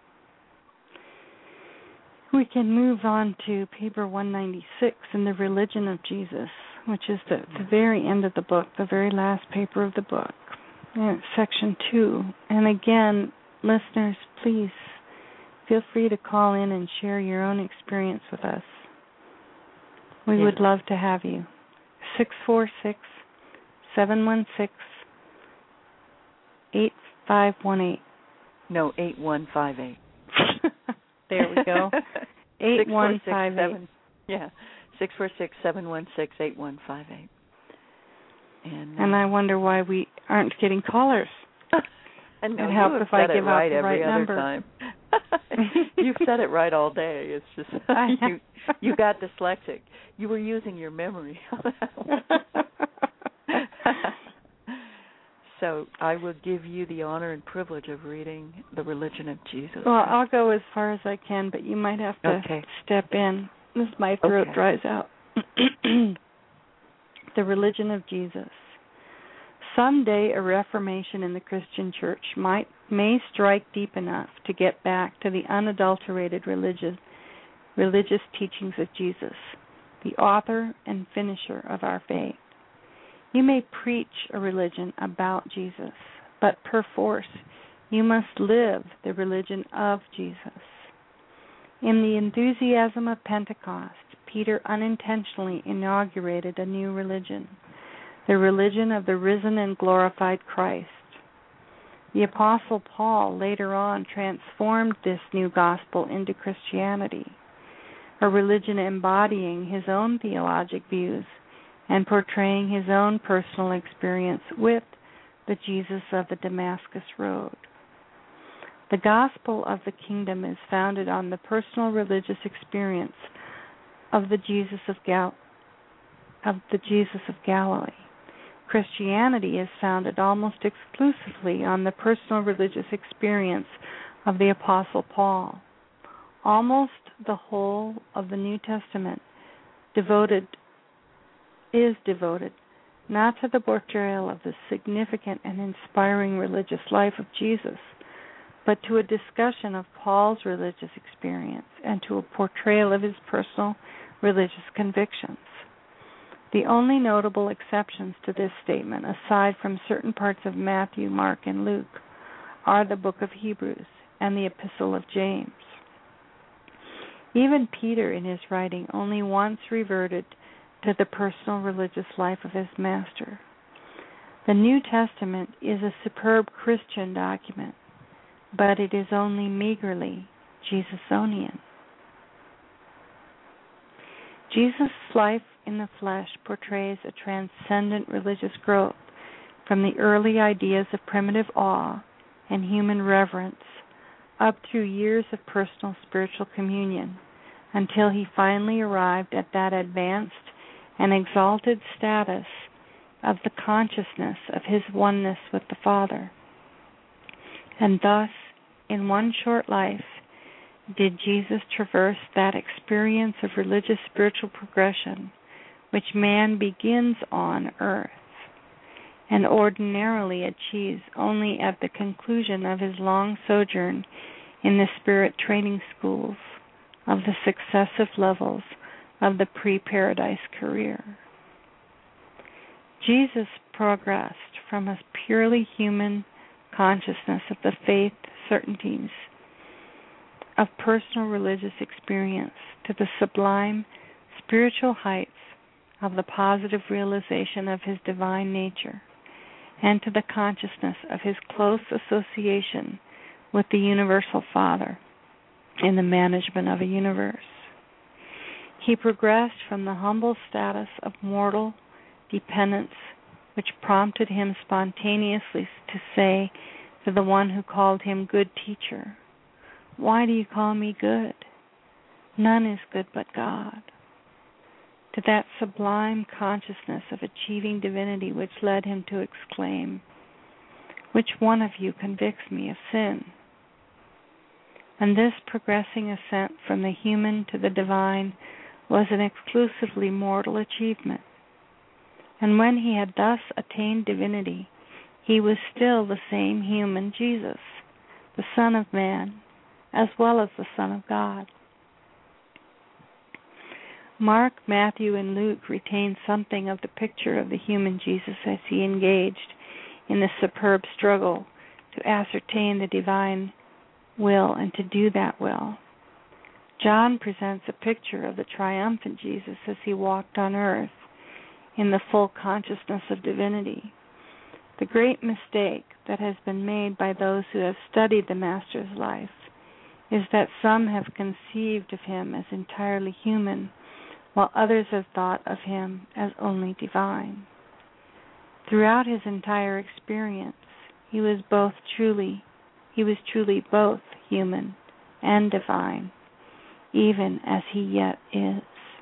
[SPEAKER 3] we can move on to paper one ninety-six in the Religion of Jesus, which is the, the very end of the book, the very last paper of the book, and it's section two. And again, listeners, please feel free to call in and share your own experience with us. We
[SPEAKER 2] yes.
[SPEAKER 3] would love to have you. six four six, seven one six, eight five one eight.
[SPEAKER 2] No, eight one five eight.
[SPEAKER 3] There we go. eight one five eight.
[SPEAKER 2] Yeah, six four six, seven one six, eight one five eight. And, uh,
[SPEAKER 3] and I wonder why we aren't getting callers.
[SPEAKER 2] And
[SPEAKER 3] it helps if I give out
[SPEAKER 2] right
[SPEAKER 3] the right
[SPEAKER 2] every
[SPEAKER 3] number.
[SPEAKER 2] Other time. You've said it right all day. It's just you, you got dyslexic. You were using your memory. So I will give you the honor and privilege of reading The Religion of Jesus.
[SPEAKER 3] Well, I'll go as far as I can, but you might have to
[SPEAKER 2] okay.
[SPEAKER 3] step in. This my throat
[SPEAKER 2] okay.
[SPEAKER 3] dries out. The Religion of Jesus. Someday a reformation in the Christian church might may strike deep enough to get back to the unadulterated religious religious teachings of Jesus, the author and finisher of our faith. You may preach a religion about Jesus, but perforce you must live the religion of Jesus. In the enthusiasm of Pentecost, Peter unintentionally inaugurated a new religion, the religion of the risen and glorified Christ. The Apostle Paul later on transformed this new gospel into Christianity, a religion embodying his own theologic views and portraying his own personal experience with the Jesus of the Damascus Road. The gospel of the kingdom is founded on the personal religious experience of the Jesus of Gal- of the Jesus of Galilee. Christianity is founded almost exclusively on the personal religious experience of the Apostle Paul. Almost the whole of the New Testament devoted is devoted not to the portrayal of the significant and inspiring religious life of Jesus, but to a discussion of Paul's religious experience and to a portrayal of his personal religious convictions. The only notable exceptions to this statement, aside from certain parts of Matthew, Mark, and Luke, are the book of Hebrews and the epistle of James. Even Peter, in his writing, only once reverted to the personal religious life of his master. The New Testament is a superb Christian document, but it is only meagerly Jesusonian. Jesus' life in the flesh portrays a transcendent religious growth from the early ideas of primitive awe and human reverence up through years of personal spiritual communion until he finally arrived at that advanced and exalted status of the consciousness of his oneness with the Father. And thus, in one short life, did Jesus traverse that experience of religious spiritual progression which man begins on earth and ordinarily achieves only at the conclusion of his long sojourn in the spirit training schools of the successive levels of the pre-paradise career. Jesus progressed from a purely human consciousness of the faith certainties of personal religious experience to the sublime spiritual heights of the positive realization of his divine nature and to the consciousness of his close association with the universal Father in the management of a universe. He progressed from the humble status of mortal dependence, which prompted him spontaneously to say to the one who called him good teacher, "Why do you call me good? None is good but God," to that sublime consciousness of achieving divinity which led him to exclaim, "Which one of you convicts me of sin?" And this progressing ascent from the human to the divine was an exclusively mortal achievement. And when he had thus attained divinity, he was still the same human Jesus, the Son of Man, as well as the Son of God. Mark, Matthew, and Luke retain something of the picture of the human Jesus as he engaged in the superb struggle to ascertain the divine will and to do that will. John presents a picture of the triumphant Jesus as he walked on earth in the full consciousness of divinity. The great mistake that has been made by those who have studied the Master's life is that some have conceived of him as entirely human, while others have thought of him as only divine. Throughout his entire experience, he was both truly, he was truly both human and divine, even as he yet is.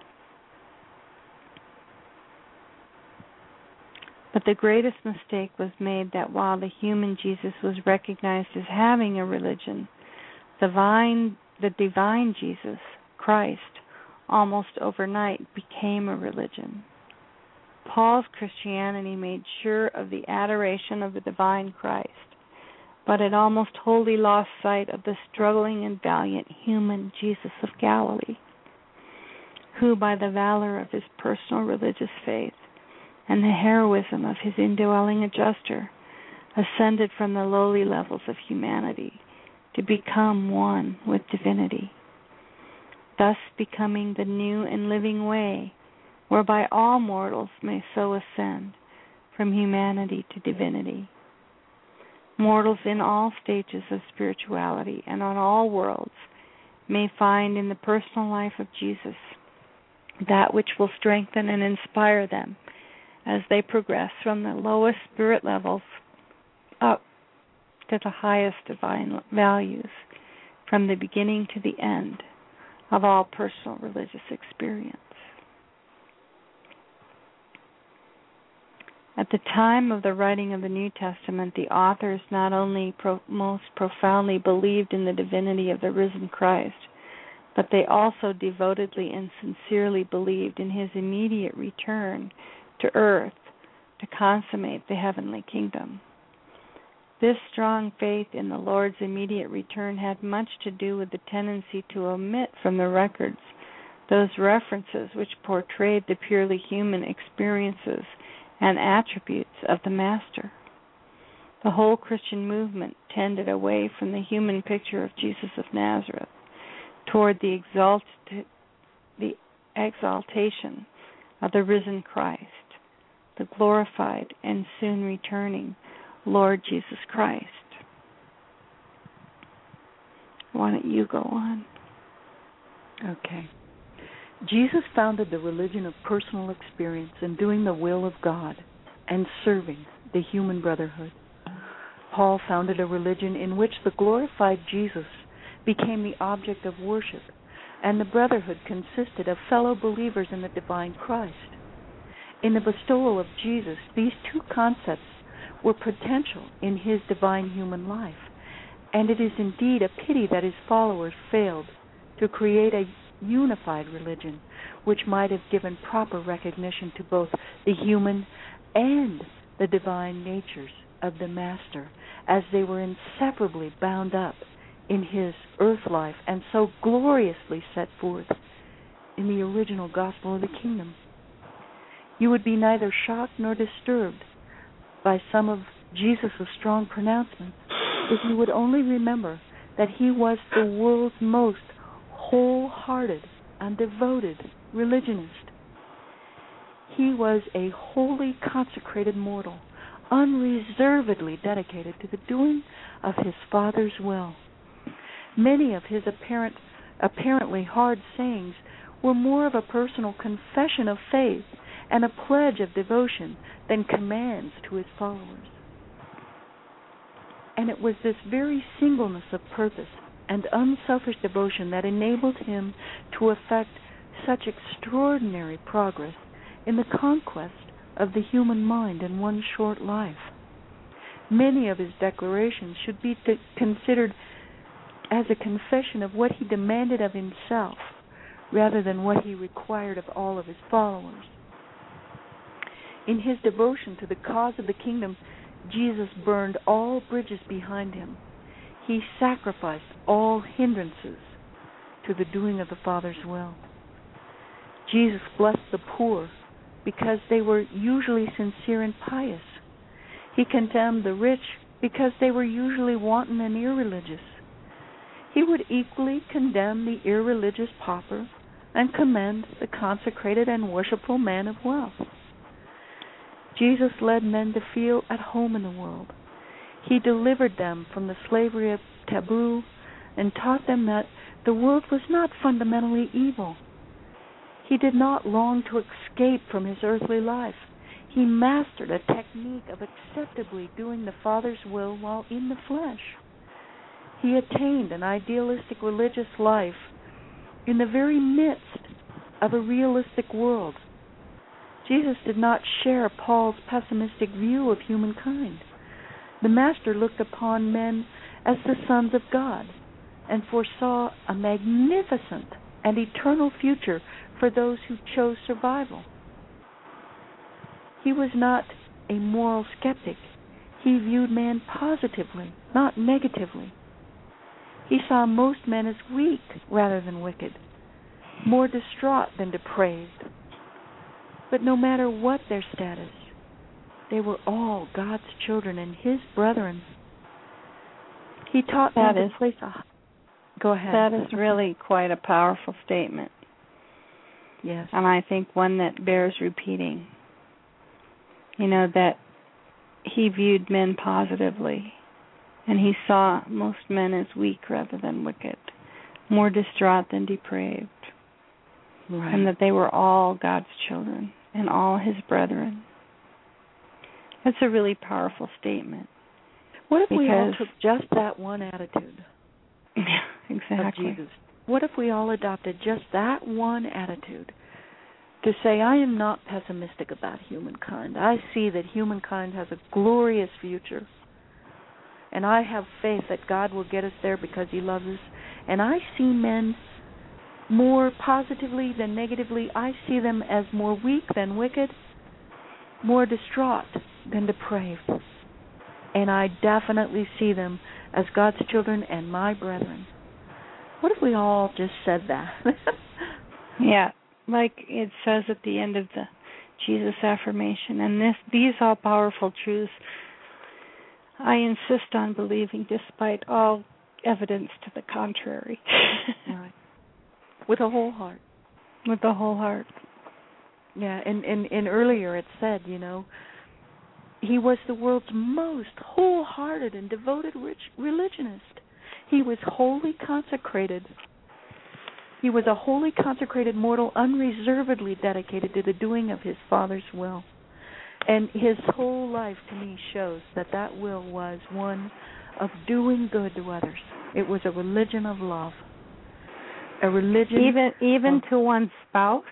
[SPEAKER 3] But the greatest mistake was made that while the human Jesus was recognized as having a religion, the divine, the divine Jesus, Christ, almost overnight became a religion. Paul's Christianity made sure of the adoration of the divine Christ, but it almost wholly lost sight of the struggling and valiant human Jesus of Galilee, who by the valor of his personal religious faith and the heroism of his indwelling adjuster ascended from the lowly levels of humanity to become one with divinity. thus becoming the new and living way whereby all mortals may so ascend from humanity to divinity. Mortals in all stages of spirituality and on all worlds may find in the personal life of Jesus that which will strengthen and inspire them as they progress from the lowest spirit levels up to the highest divine values, from the beginning to the end of all personal religious experience. At the time of the writing of the New Testament, the authors not only pro- most profoundly believed in the divinity of the risen Christ, but they also devotedly and sincerely believed in his immediate return to earth to consummate the heavenly kingdom. This strong faith in the Lord's immediate return had much to do with the tendency to omit from the records those references which portrayed the purely human experiences and attributes of the Master. The whole Christian movement tended away from the human picture of Jesus of Nazareth toward the, exalt- the exaltation of the risen Christ, the glorified and soon returning Lord Jesus Christ. Why don't you go on?
[SPEAKER 2] Okay. Jesus founded the religion of personal experience in doing the will of God and serving the human brotherhood. Paul founded a religion in which the glorified Jesus became the object of worship, and the brotherhood consisted of fellow believers in the divine Christ. In the bestowal of Jesus, these two concepts were potential in his divine human life, and it is indeed a pity that his followers failed to create a unified religion which might have given proper recognition to both the human and the divine natures of the Master, as they were inseparably bound up in his earth life and so gloriously set forth in the original gospel of the kingdom. You would be neither shocked nor disturbed by some of Jesus' strong pronouncements if you would only remember that he was the world's most wholehearted and devoted religionist. He was a wholly consecrated mortal, unreservedly dedicated to the doing of his Father's will. Many of his apparent, apparently hard sayings were more of a personal confession of faith and a pledge of devotion than commands to his followers. And it was this very singleness of purpose and unselfish devotion that enabled him to effect such extraordinary progress in the conquest of the human mind in one short life. Many of his declarations should be th- considered as a confession of what he demanded of himself rather than what he required of all of his followers. In his devotion to the cause of the kingdom, Jesus burned all bridges behind him. He sacrificed all hindrances to the doing of the Father's will. Jesus blessed the poor because they were usually sincere and pious. He condemned the rich because they were usually wanton and irreligious. He would equally condemn the irreligious pauper and commend the consecrated and worshipful man of wealth. Jesus led men to feel at home in the world. He delivered them from the slavery of taboo and taught them that the world was not fundamentally evil. He did not long to escape from his earthly life. He mastered a technique of acceptably doing the Father's will while in the flesh. He attained an idealistic religious life in the very midst of a realistic world. Jesus did not share Paul's pessimistic view of humankind. The Master looked upon men as the sons of God and foresaw a magnificent and eternal future for those who chose survival. He was not a moral skeptic. He viewed man positively, not negatively. He saw most men as weak rather than wicked, more distraught than depraved. But no matter what their status, they were all God's children and his brethren. He taught them to place a Go ahead.
[SPEAKER 3] That is really quite a powerful statement.
[SPEAKER 2] Yes.
[SPEAKER 3] And I think one that bears repeating. You know, that he viewed men positively, and he saw most men as weak rather than wicked, more distraught than depraved,
[SPEAKER 2] right.
[SPEAKER 3] and that they were all God's children and all his brethren. That's a really powerful statement.
[SPEAKER 2] What if we all took just that one attitude?
[SPEAKER 3] Yeah, exactly.
[SPEAKER 2] Of Jesus? What if we all adopted just that one attitude? To say, I am not pessimistic about humankind. I see that humankind has a glorious future. And I have faith that God will get us there because he loves us. And I see men more positively than negatively. I see them as more weak than wicked, more distraught than depraved. And I definitely see them as God's children and my brethren. What if we all just said that?
[SPEAKER 3] Yeah. Like it says at the end of the Jesus affirmation, and this these all powerful truths I insist on believing despite all evidence to the contrary.
[SPEAKER 2] Right. With a whole heart.
[SPEAKER 3] With a whole heart.
[SPEAKER 2] Yeah, and, and, and earlier it said, you know, he was the world's most wholehearted and devoted rich religionist. He was wholly consecrated. He was a wholly consecrated mortal, unreservedly dedicated to the doing of his Father's will. And his whole life, to me, shows that that will was one of doing good to others. It was a religion of love. A religion...
[SPEAKER 3] Even even
[SPEAKER 2] of,
[SPEAKER 3] to one's spouse?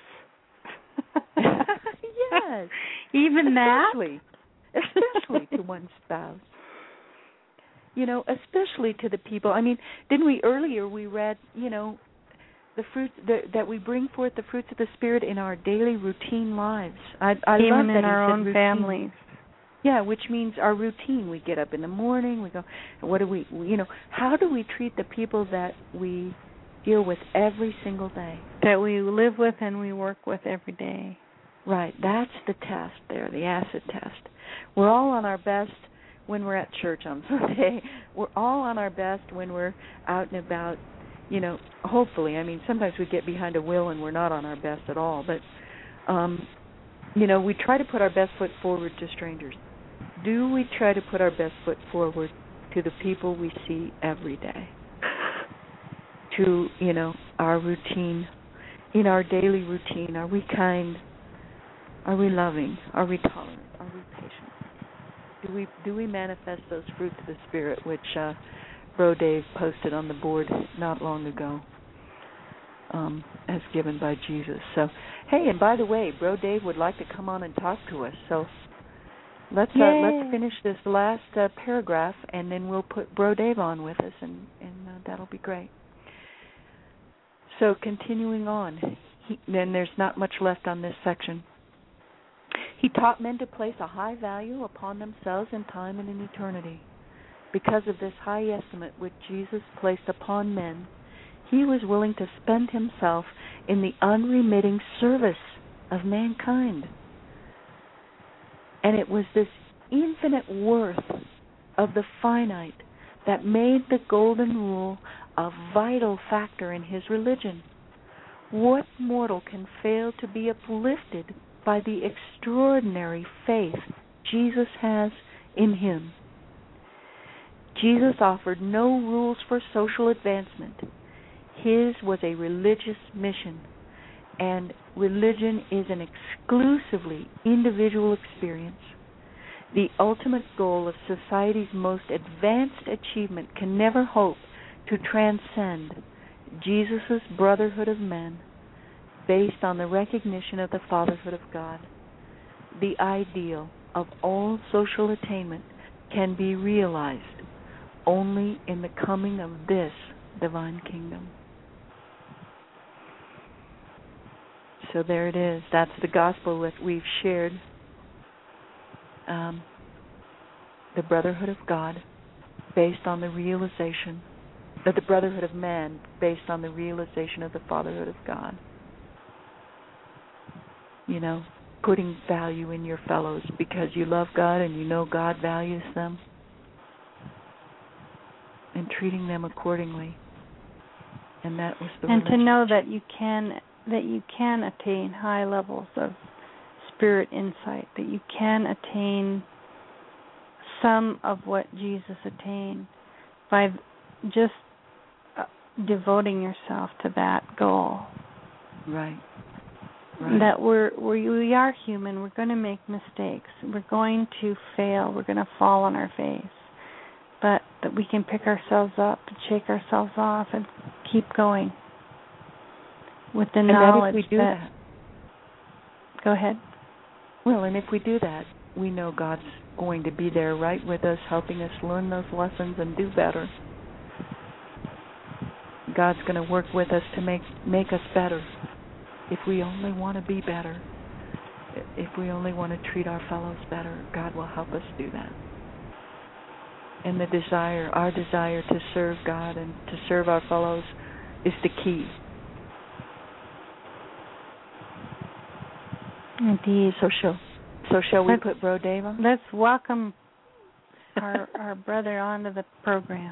[SPEAKER 2] Yes.
[SPEAKER 3] Even
[SPEAKER 2] especially, that? Especially to one's spouse. You know, especially to the people. I mean, didn't we earlier, we read, you know, the fruit the, that we bring forth the fruits of the Spirit in our daily routine lives. I, I
[SPEAKER 3] Even
[SPEAKER 2] love that
[SPEAKER 3] in our
[SPEAKER 2] he said
[SPEAKER 3] own
[SPEAKER 2] routine.
[SPEAKER 3] families.
[SPEAKER 2] Yeah, which means our routine. We get up in the morning. We go. What do we? You know, how do we treat the people that we deal with every single day?
[SPEAKER 3] That we live with and we work with every day.
[SPEAKER 2] Right. That's the test. There, the acid test. We're all on our best when we're at church on Sunday. We're all on our best when we're out and about. You know, hopefully, I mean, sometimes we get behind a will and we're not on our best at all. But, um, you know, we try to put our best foot forward to strangers. Do we try to put our best foot forward to the people we see every day? To, you know, our routine, in our daily routine, are we kind? Are we loving? Are we tolerant? Are we patient? Do we do we manifest those fruits of the Spirit, which uh, Bro Dave posted on the board not long ago, um, as given by Jesus? So, hey, and by the way, Bro Dave would like to come on and talk to us. So let's uh, let's finish this last uh, paragraph, and then we'll put Bro Dave on with us, and and uh, that'll be great. So continuing on, he, then there's not much left on this section. He taught men to place a high value upon themselves in time and in eternity. Because of this high estimate which Jesus placed upon men, he was willing to spend himself in the unremitting service of mankind. And it was this infinite worth of the finite that made the golden rule a vital factor in his religion. What mortal can fail to be uplifted by the extraordinary faith Jesus has in him? Jesus offered no rules for social advancement. His was a religious mission, and religion is an exclusively individual experience. The ultimate goal of society's most advanced achievement can never hope to transcend Jesus' brotherhood of men based on the recognition of the fatherhood of God. The ideal of all social attainment can be realized only in the coming of this divine kingdom. So there it is. That's the gospel that we've shared. Um, the brotherhood of God based on the realization, of the brotherhood of man based on the realization of the fatherhood of God. You know, putting value in your fellows because you love God and you know God values them, and treating them accordingly. And that was the
[SPEAKER 3] and
[SPEAKER 2] religion.
[SPEAKER 3] to know that you can that you can attain high levels of spirit insight, that you can attain some of what Jesus attained by just uh, devoting yourself to that goal.
[SPEAKER 2] Right. Right.
[SPEAKER 3] That we're, we're we are human. We're going to make mistakes. We're going to fail. We're going to fall on our face. But that we can pick ourselves up and shake ourselves off and keep going with the
[SPEAKER 2] and
[SPEAKER 3] knowledge
[SPEAKER 2] that if we do
[SPEAKER 3] that,
[SPEAKER 2] that.
[SPEAKER 3] Go ahead.
[SPEAKER 2] Well, and if we do that, we know God's going to be there right with us, helping us learn those lessons and do better. God's going to work with us to make make us better. If we only want to be better, if we only want to treat our fellows better, God will help us do that. And the desire, our desire to serve God and to serve our fellows is the key.
[SPEAKER 3] Indeed.
[SPEAKER 2] So shall, so shall we
[SPEAKER 3] let's,
[SPEAKER 2] put Bro Dave on?
[SPEAKER 3] Let's welcome our our brother onto the program.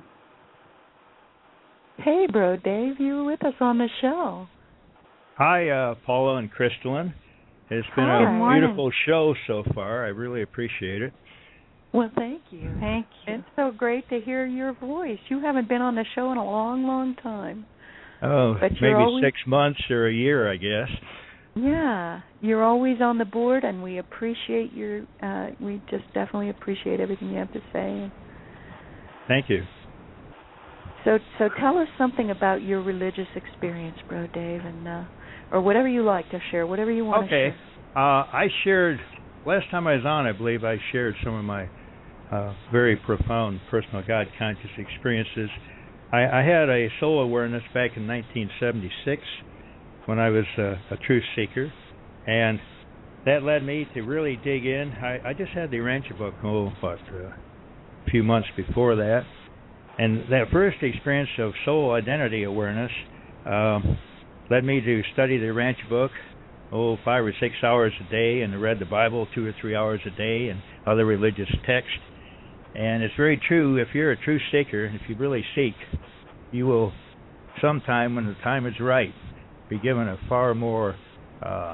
[SPEAKER 2] Hey, Bro Dave, you were with us on the show.
[SPEAKER 4] Hi, uh, Paula and Crystalline. It's been
[SPEAKER 2] Hi.
[SPEAKER 4] a beautiful show so far. I really appreciate it.
[SPEAKER 2] Well, thank you.
[SPEAKER 3] Thank you.
[SPEAKER 2] It's so great to hear your voice. You haven't been on the show in a long, long time.
[SPEAKER 4] Oh,
[SPEAKER 2] but
[SPEAKER 4] maybe
[SPEAKER 2] always,
[SPEAKER 4] six months or a year, I guess.
[SPEAKER 2] Yeah, you're always on the board, and we appreciate your. Uh, we just definitely appreciate everything you have to say.
[SPEAKER 4] Thank you.
[SPEAKER 2] So, so tell us something about your religious experience, Bro Dave, and uh, or whatever you like to share, whatever you want
[SPEAKER 4] okay.
[SPEAKER 2] to share.
[SPEAKER 4] Uh, I shared last time I was on. I believe I shared some of my uh, very profound personal God conscious experiences. I, I had a soul awareness back in nineteen seventy-six when I was uh, a truth seeker, and that led me to really dig in. I, I just had the Urantia book, oh, about uh, a few months before that. And that first experience of soul identity awareness um, led me to study the Urantia book, oh, five or six hours a day, and I read the Bible two or three hours a day and other religious texts. And it's very true, if you're a truth seeker, if you really seek, you will sometime when the time is right be given a far more uh,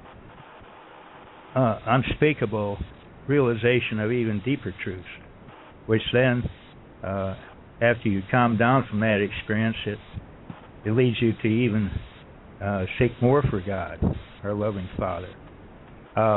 [SPEAKER 4] uh, unspeakable realization of even deeper truths, which then uh, after you calm down from that experience, it it leads you to even uh, seek more for God, our loving Father. Uh,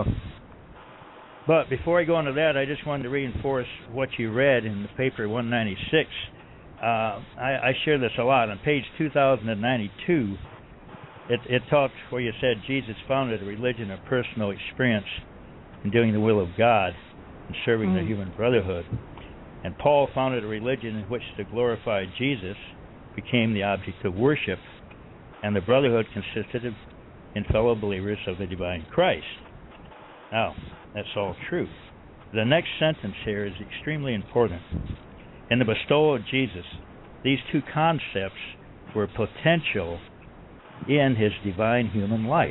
[SPEAKER 4] but before I go into that, I just wanted to reinforce what you read in the paper one ninety-six. Uh, I, I share this a lot. On page two thousand ninety-two, it, it talked where you said Jesus founded a religion of personal experience in doing the will of God and serving mm. the human brotherhood. And Paul founded a religion in which the glorified Jesus became the object of worship, and the brotherhood consisted of in fellow believers of the divine Christ. Now, that's all true. The next sentence here is extremely important. In the bestowal of Jesus, these two concepts were potential in his divine human life.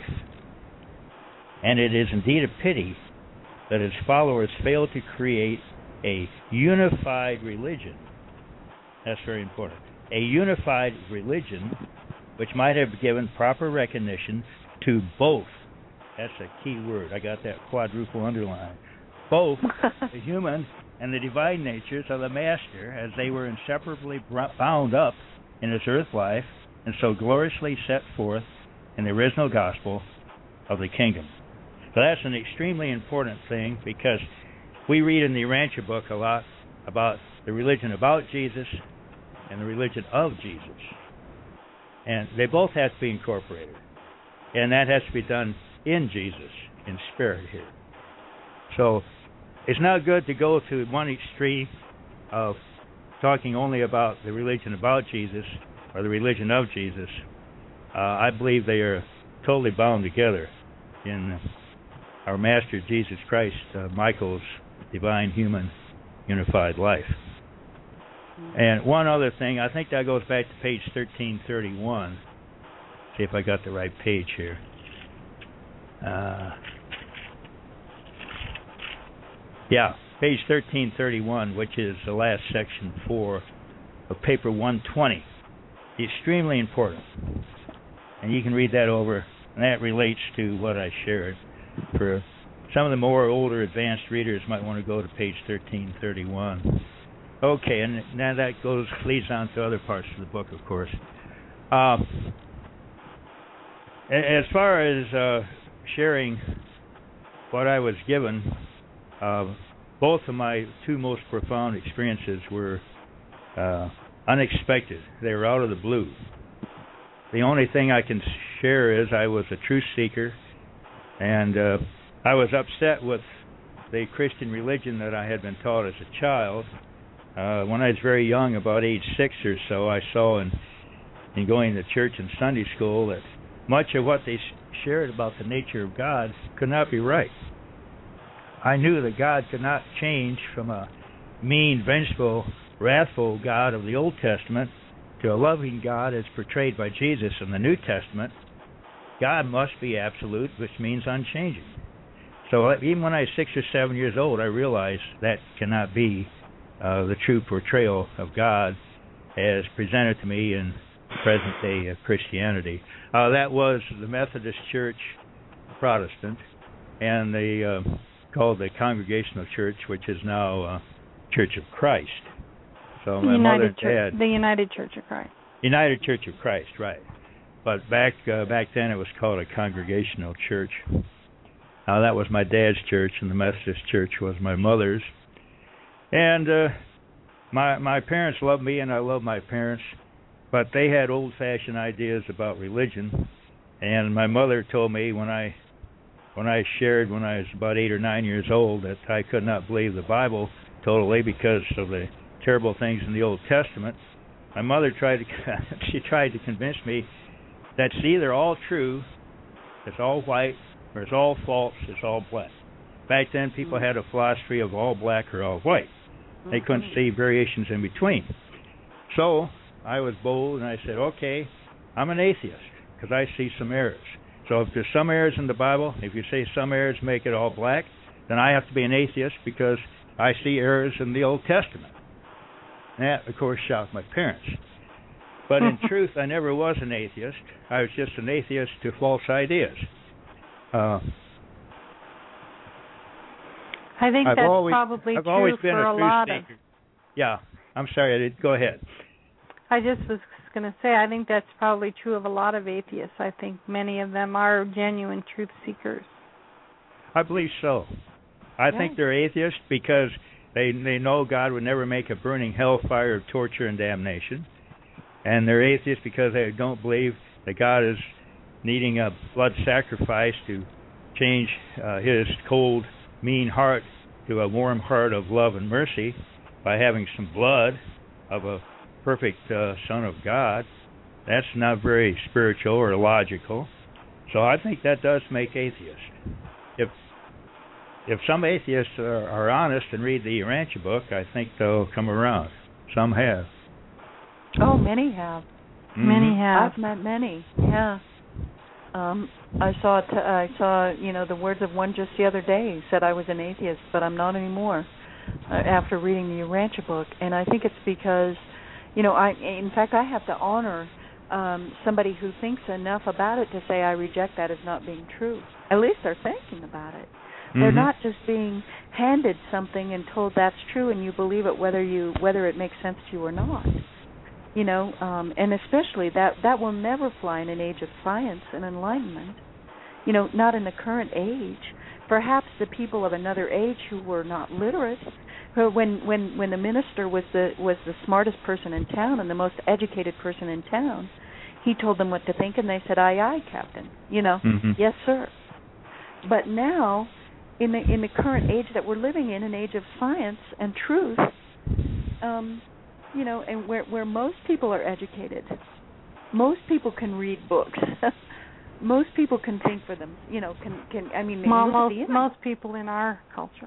[SPEAKER 4] And it is indeed a pity that his followers failed to create a unified religion. That's very important. A unified religion which might have given proper recognition to both. That's a key word. I got that quadruple underline. Both the human and the divine natures of the Master, as they were inseparably bound up in his earth life and so gloriously set forth in the original gospel of the kingdom. So that's an extremely important thing, because we read in the Urantia book a lot about the religion about Jesus and the religion of Jesus. And they both have to be incorporated. And that has to be done in Jesus, in spirit here. So it's not good to go to one extreme of talking only about the religion about Jesus or the religion of Jesus. Uh, I believe they are totally bound together in our Master Jesus Christ, uh, Michael's divine human unified life. And one other thing, I think that goes back to page thirteen thirty-one. See if I got the right page here. Uh, yeah, page thirteen thirty-one, which is the last section four of paper one twenty. extremely important. And you can read that over, and that relates to what I shared. For some of the more older advanced readers might want to go to page thirteen thirty-one. Okay, and now that goes leads on to other parts of the book, of course. Uh, as far as uh, sharing what I was given, uh, both of my two most profound experiences were uh, unexpected. They were out of the blue. The only thing I can share is I was a truth seeker, and uh, I was upset with the Christian religion that I had been taught as a child. Uh, when I was very young, about age six or so, I saw in, in going to church and Sunday school that much of what they shared about the nature of God could not be right. I knew that God could not change from a mean, vengeful, wrathful God of the Old Testament to a loving God as portrayed by Jesus in the New Testament. God must be absolute, which means unchanging. So even when I was six or seven years old, I realized that cannot be uh, the true portrayal of God as presented to me in present-day uh, Christianity. Uh, that was the Methodist Church, Protestant, and the uh, called the Congregational Church, which is now uh, Church of Christ. So my
[SPEAKER 3] United
[SPEAKER 4] mother and
[SPEAKER 3] Church,
[SPEAKER 4] dad,
[SPEAKER 3] the United Church of Christ.
[SPEAKER 4] United Church of Christ, right? But back uh, back then it was called a Congregational Church. Now that was my dad's church, and the Methodist Church was my mother's. And uh, my my parents loved me, and I loved my parents, but they had old-fashioned ideas about religion. And my mother told me when I when I shared when I was about eight or nine years old that I could not believe the Bible totally because of the terrible things in the Old Testament. My mother tried to she tried to convince me that it's either all true, it's all white, or it's all false, it's all black. Back then, people had a philosophy of all black or all white. They couldn't see variations in between. So I was bold, and I said, okay, I'm an atheist, because I see some errors. So if there's some errors in the Bible, if you say some errors make it all black, then I have to be an atheist because I see errors in the Old Testament. That, of course, shocked my parents. But in truth, I never was an atheist. I was just an atheist to false ideas. Uh,
[SPEAKER 3] I think
[SPEAKER 4] I've
[SPEAKER 3] that's
[SPEAKER 4] always,
[SPEAKER 3] probably
[SPEAKER 4] I've
[SPEAKER 3] true
[SPEAKER 4] always been
[SPEAKER 3] for
[SPEAKER 4] a,
[SPEAKER 3] a
[SPEAKER 4] truth
[SPEAKER 3] lot of.
[SPEAKER 4] seeker. Yeah, I'm sorry, I did. Go ahead.
[SPEAKER 3] I just was going to say, I think that's probably true of a lot of atheists. I think many of them are genuine truth seekers.
[SPEAKER 4] I believe so. I
[SPEAKER 3] Yeah.
[SPEAKER 4] think they're atheists because they they know God would never make a burning hellfire of torture and damnation. And they're atheists because they don't believe that God is needing a blood sacrifice to change uh, his cold, mean heart to a warm heart of love and mercy by having some blood of a perfect uh, Son of God. That's not very spiritual or logical. So I think that does make atheists. If if some atheists are, are honest and read the Urantia book, I think they'll come around. Some have.
[SPEAKER 2] Oh, many have.
[SPEAKER 4] Mm-hmm.
[SPEAKER 3] Many have.
[SPEAKER 2] I've met many. Yeah. Um, I saw t- I saw you know the words of one just the other day. He said I was an atheist, but I'm not anymore. Uh, after reading the Urantia book, and I think it's because, you know, I in fact I have to honor um, somebody who thinks enough about it to say I reject that as not being true. At least they're thinking about it. Mm-hmm. They're not just being handed something and told that's true, and you believe it whether you whether it makes sense to you or not. You know, um, and especially that that will never fly in an age of science and enlightenment. You know, not in the current age. Perhaps the people of another age who were not literate, who when when when the minister was the was the smartest person in town and the most educated person in town, he told them what to think, and they said, "Aye, aye, Captain." You know,
[SPEAKER 4] mm-hmm.
[SPEAKER 2] Yes, sir. But now, in the in the current age that we're living in, an age of science and truth. Um, You know, and where where most people are educated, most people can read books. Most people can think for them. You know, can can I mean, they
[SPEAKER 3] well,
[SPEAKER 2] look
[SPEAKER 3] most
[SPEAKER 2] at the
[SPEAKER 3] most people in our culture.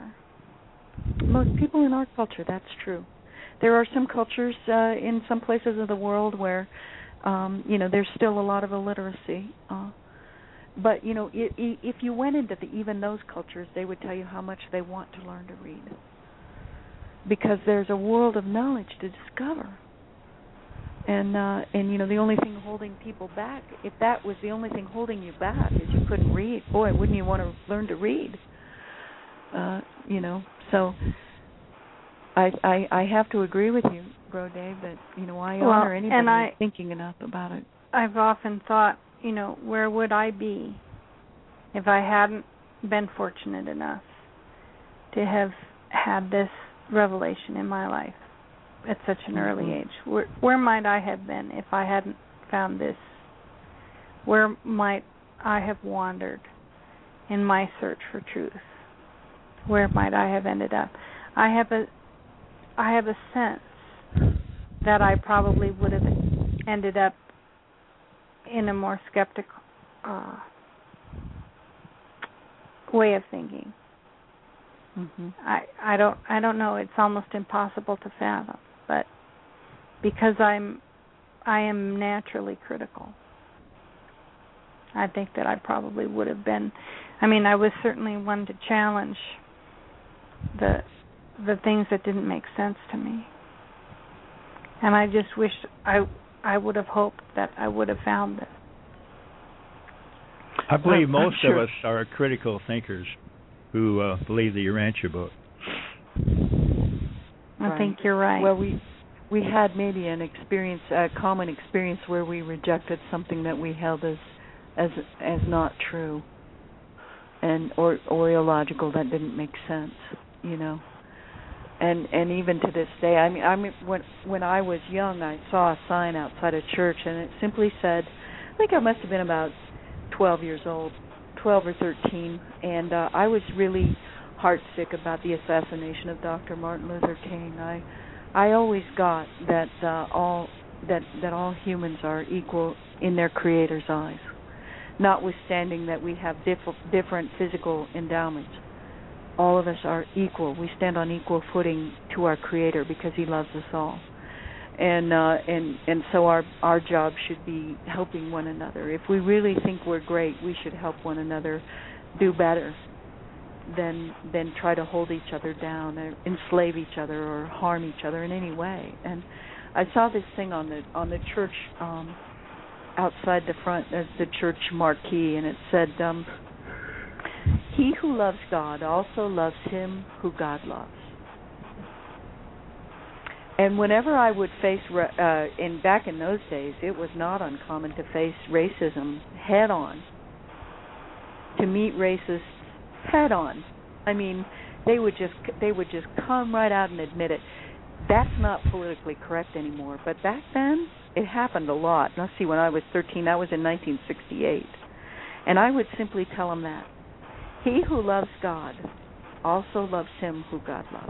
[SPEAKER 2] Most people in our culture, that's true. There are some cultures uh, in some places of the world where, um, you know, there's still a lot of illiteracy. Uh, but you know, if, if you went into the, even those cultures, they would tell you how much they want to learn to read. Because there's a world of knowledge to discover. And uh, and you know, the only thing holding people back, if that was the only thing holding you back, is you couldn't read. Boy, wouldn't you want to learn to read? Uh, you know, so I, I I have to agree with you, Bro Dave, that you know I
[SPEAKER 3] well,
[SPEAKER 2] honor anybody
[SPEAKER 3] and I,
[SPEAKER 2] who's thinking enough about it.
[SPEAKER 3] I've often thought, you know, where would I be if I hadn't been fortunate enough to have had this revelation in my life at such an mm-hmm. early age? Where, where might I have been if I hadn't found this? Where might I have wandered in my search for truth? Where might I have ended up? I have a, I have a sense that I probably would have ended up in a more skeptical uh, way of thinking. Mm-hmm. I I don't I don't know. It's almost impossible to fathom, but because I'm I am naturally critical, I think that I probably would have been. I mean, I was certainly one to challenge the the things that didn't make sense to me, and I just wish I I would have hoped that I would have found it.
[SPEAKER 4] I believe
[SPEAKER 2] I'm,
[SPEAKER 4] most
[SPEAKER 2] I'm sure.
[SPEAKER 4] of us are critical thinkers who uh, believe the Urantia book.
[SPEAKER 3] I
[SPEAKER 2] right.
[SPEAKER 3] think you're right.
[SPEAKER 2] Well, we we had maybe an experience, a common experience, where we rejected something that we held as as as not true, and or or illogical, that didn't make sense, you know. And and even to this day, I mean, I mean, when when I was young, I saw a sign outside a church, and it simply said, I think I must have been about twelve years old, twelve or thirteen, and uh, I was really heartsick about the assassination of Doctor Martin Luther King. I I always got that uh, all that that all humans are equal in their Creator's eyes, notwithstanding that we have diff- different physical endowments. All of us are equal. We stand on equal footing to our Creator because He loves us all, and uh, and and so our our job should be helping one another. If we really think we're great, we should help one another do better than than try to hold each other down, or enslave each other, or harm each other in any way. And I saw this thing on the on the church um, outside the front of the church marquee, and it said, Um, He who loves God also loves him who God loves. And whenever I would face, uh, in back in those days, it was not uncommon to face racism head on, to meet racists head on. I mean, they would just they would just come right out and admit it. That's not politically correct anymore. But back then, it happened a lot. Let's see, when I was thirteen, that was in nineteen sixty-eight, and I would simply tell them that. He who loves God also loves him who God loves.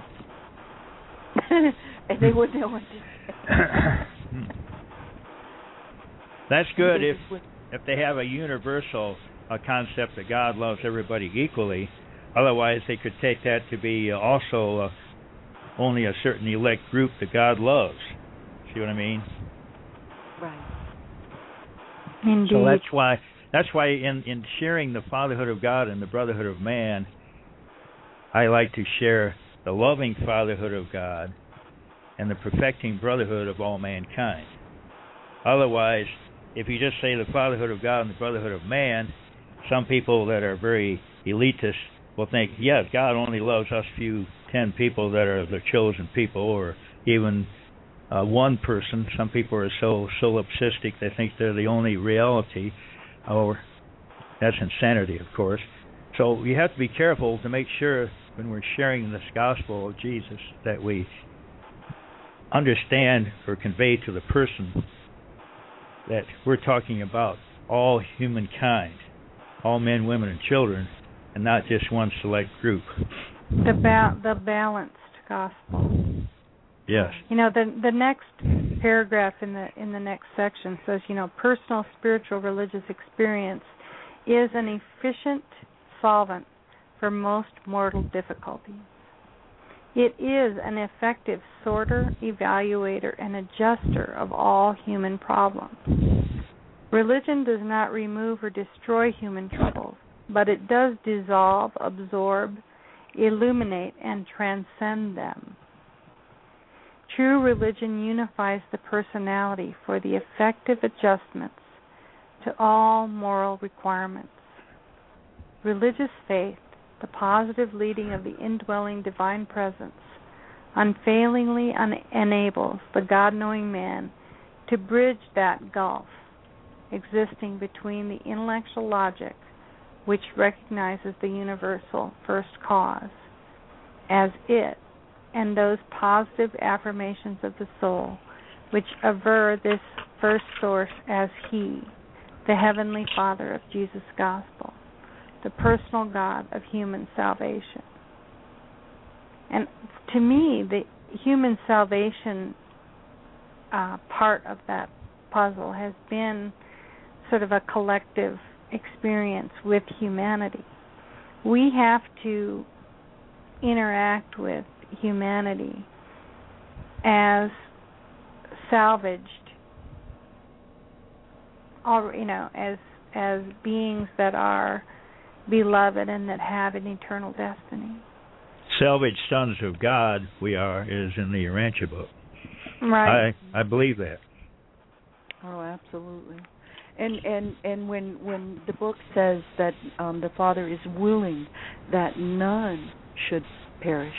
[SPEAKER 2] And they wouldn't know what to say.
[SPEAKER 4] That's good if if they have a universal uh, concept that God loves everybody equally. Otherwise, they could take that to be uh, also uh, only a certain elect group that God loves. See what I mean?
[SPEAKER 2] Right.
[SPEAKER 3] Indeed.
[SPEAKER 4] So that's why... That's why in, in sharing the fatherhood of God and the brotherhood of man, I like to share the loving fatherhood of God and the perfecting brotherhood of all mankind. Otherwise, if you just say the fatherhood of God and the brotherhood of man, some people that are very elitist will think, yes, God only loves us few, ten people that are the chosen people, or even uh, one person. Some people are so solipsistic they think they're the only reality. Or that's insanity, of course. So you have to be careful to make sure when we're sharing this gospel of Jesus that we understand or convey to the person that we're talking about all humankind, all men, women, and children, and not just one select group.
[SPEAKER 3] The ba- the balanced gospel.
[SPEAKER 4] Yes.
[SPEAKER 3] You know, the the next paragraph in the in the next section says, you know, personal spiritual religious experience is an efficient solvent for most mortal difficulties. It is an effective sorter, evaluator, and adjuster of all human problems. Religion does not remove or destroy human troubles, but it does dissolve, absorb, illuminate, and transcend them. True religion unifies the personality for the effective adjustments to all moral requirements. Religious faith, the positive leading of the indwelling divine presence, unfailingly un- enables the God-knowing man to bridge that gulf existing between the intellectual logic, which recognizes the universal first cause as it, and those positive affirmations of the soul, which aver this first source as He, the Heavenly Father of Jesus' Gospel, the personal God of human salvation. And to me, the human salvation uh, part of that puzzle has been sort of a collective experience with humanity. We have to interact with humanity as salvaged, or you know, as as beings that are beloved and that have an eternal destiny.
[SPEAKER 4] Salvaged sons of God we are is in the Urantia book.
[SPEAKER 3] Right.
[SPEAKER 4] I I believe that.
[SPEAKER 2] Oh, absolutely. And and and when when the book says that um, the Father is willing that none should perish,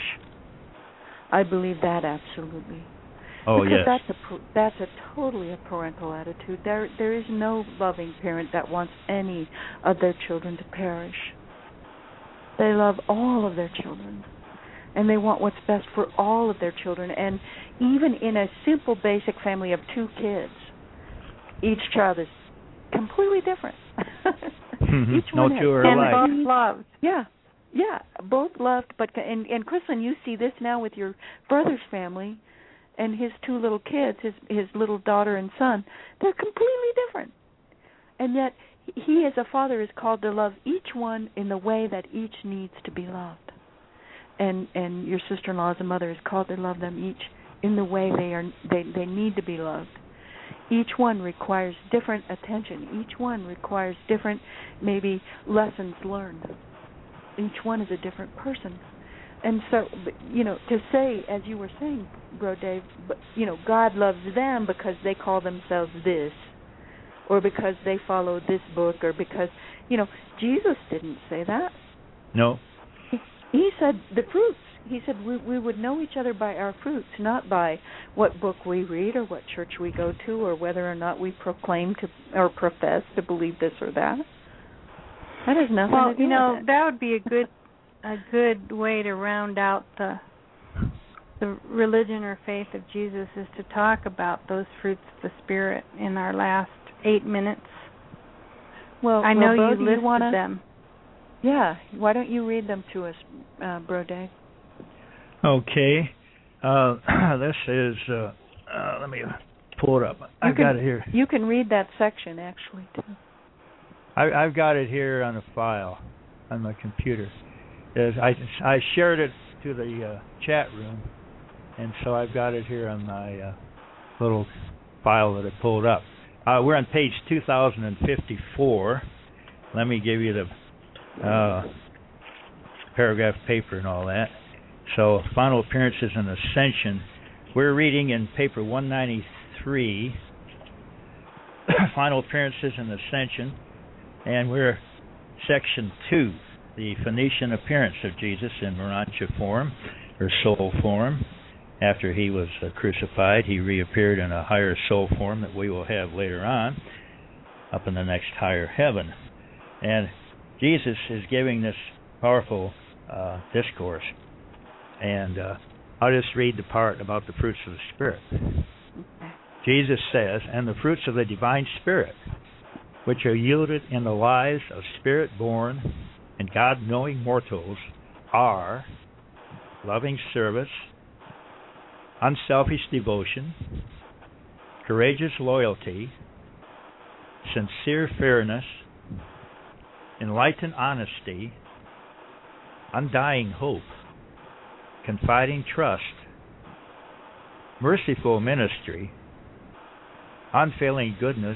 [SPEAKER 2] I believe that absolutely.
[SPEAKER 4] Oh,
[SPEAKER 2] because
[SPEAKER 4] yes.
[SPEAKER 2] that's a that's a totally a parental attitude. There there is no loving parent that wants any of their children to perish. They love all of their children, and they want what's best for all of their children. And even in a simple, basic family of two kids, each child is completely different. Each
[SPEAKER 4] no
[SPEAKER 2] one
[SPEAKER 4] two are
[SPEAKER 3] and
[SPEAKER 4] alike.
[SPEAKER 3] both loved.
[SPEAKER 2] Yeah, yeah, both loved. But and and Kristlyn, you see this now with your brother's family, and his two little kids, his his little daughter and son. They're completely different, and yet he, as a father, is called to love each one in the way that each needs to be loved. And and your sister-in-law, as a mother, is called to love them each in the way they are they they need to be loved. Each one requires different attention. Each one requires different, maybe, lessons learned. Each one is a different person. And so, you know, to say, as you were saying, Bro Dave, you know, God loves them because they call themselves this, or because they follow this book, or because, you know, Jesus didn't say that.
[SPEAKER 4] No.
[SPEAKER 2] He, he said the fruits. He said we, we would know each other by our fruits, not by what book we read or what church we go to or whether or not we proclaim to or profess to believe this or that. That has nothing
[SPEAKER 3] well,
[SPEAKER 2] to do
[SPEAKER 3] you know,
[SPEAKER 2] with it.
[SPEAKER 3] that would be a good a good way to round out the the religion or faith of Jesus is to talk about those fruits of the Spirit in our last eight minutes.
[SPEAKER 2] Well,
[SPEAKER 3] I know
[SPEAKER 2] well, Bo,
[SPEAKER 3] you
[SPEAKER 2] do
[SPEAKER 3] listed
[SPEAKER 2] you wanna,
[SPEAKER 3] them.
[SPEAKER 2] Yeah, why don't you read them to us, uh, Bro Dave?
[SPEAKER 4] Okay. Uh, this is, uh, uh, let me pull it up. I've
[SPEAKER 2] can,
[SPEAKER 4] got it here.
[SPEAKER 2] You can read that section, actually, too.
[SPEAKER 4] I, I've got it here on a file on my computer. There's, I, I shared it to the uh, chat room, and so I've got it here on my uh, little file that I pulled up. Uh, we're on page two thousand fifty-four. Let me give you the uh, paragraph paper and all that. So, final appearances and ascension. We're reading in paper one ninety-three, final appearances and ascension, and we're section two, the Phoenician appearance of Jesus in Urantia form, or soul form. After he was uh, crucified, he reappeared in a higher soul form that we will have later on, up in the next higher heaven. And Jesus is giving this powerful uh, discourse. And uh, I'll just read the part about the fruits of the Spirit. Jesus says, and the fruits of the divine Spirit, which are yielded in the lives of Spirit-born and God-knowing mortals, are loving service, unselfish devotion, courageous loyalty, sincere fairness, enlightened honesty, undying hope, confiding trust, merciful ministry, unfailing goodness,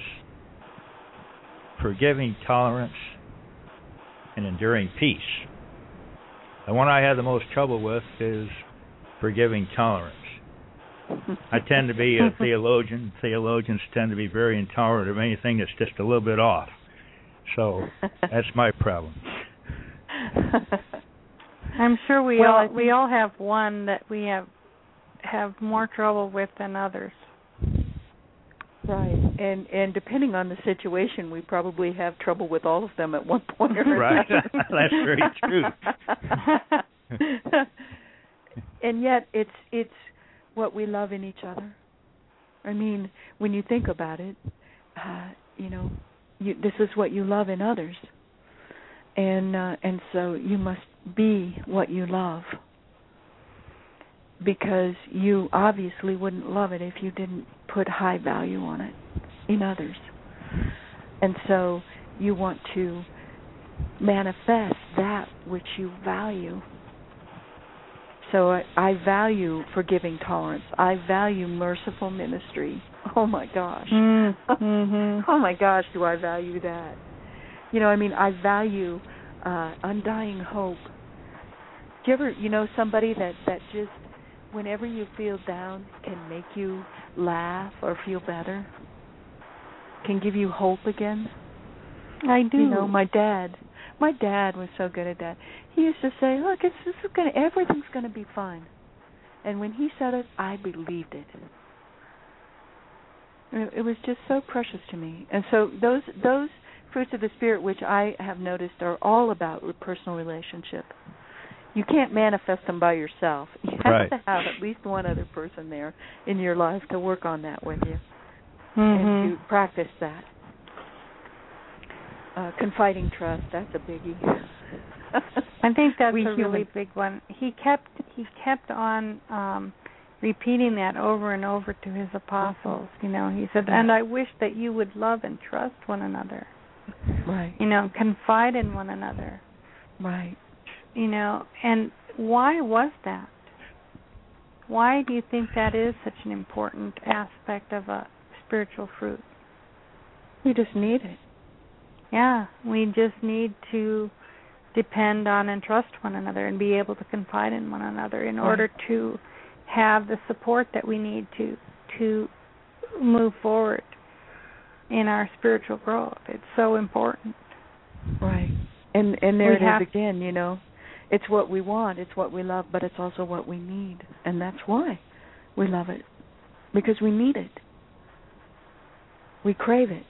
[SPEAKER 4] forgiving tolerance, and enduring peace. The one I have the most trouble with is forgiving tolerance. I tend to be a theologian. Theologians tend to be very intolerant of anything that's just a little bit off. So that's my problem.
[SPEAKER 3] I'm sure we
[SPEAKER 2] well,
[SPEAKER 3] all we all have one that we have have more trouble with than others.
[SPEAKER 2] Right, and and depending on the situation, we probably have trouble with all of them at one point or another.
[SPEAKER 4] Right, that's very true.
[SPEAKER 2] And yet, it's it's what we love in each other. I mean, when you think about it, uh, you know, you, this is what you love in others, and uh, and so you must be what you love, because you obviously wouldn't love it if you didn't put high value on it in others. And so you want to manifest that which you value. So I, I value forgiving tolerance. I value merciful ministry. Oh, my gosh.
[SPEAKER 3] Mm-hmm.
[SPEAKER 2] Oh, my gosh, do I value that. You know, I mean, I value uh, undying hope. Do you ever, you know, somebody that, that just, whenever you feel down, can make you laugh or feel better? Can give you hope again?
[SPEAKER 3] I do.
[SPEAKER 2] You know, my dad. My dad was so good at that. He used to say, "Look, it's this is going, everything's going to be fine." And when he said it, I believed it. It was just so precious to me. And so those those fruits of the Spirit, which I have noticed, are all about personal relationship. You can't manifest them by yourself. You have
[SPEAKER 4] right.
[SPEAKER 2] to have at least one other person there in your life to work on that with you,
[SPEAKER 3] mm-hmm.
[SPEAKER 2] and to practice that. Uh, confiding trust, that's a biggie.
[SPEAKER 3] I think that's
[SPEAKER 2] we
[SPEAKER 3] a
[SPEAKER 2] human.
[SPEAKER 3] really big one. He kept he kept on um, repeating that over and over to his apostles. You know, he said, "And I wish that you would love and trust one another."
[SPEAKER 2] Right.
[SPEAKER 3] You know, confide in one another.
[SPEAKER 2] Right.
[SPEAKER 3] You know, and why was that? Why do you think that is such an important aspect of a spiritual fruit?
[SPEAKER 2] We just need it.
[SPEAKER 3] Yeah, we just need to depend on and trust one another and be able to confide in one another in order
[SPEAKER 2] right.
[SPEAKER 3] to have the support that we need to to move forward in our spiritual growth. It's so important.
[SPEAKER 2] Right. And and there
[SPEAKER 3] we
[SPEAKER 2] it
[SPEAKER 3] have,
[SPEAKER 2] is again, you know. It's what we want, it's what we love, but it's also what we need. And that's why we love it. Because we need it. We crave it.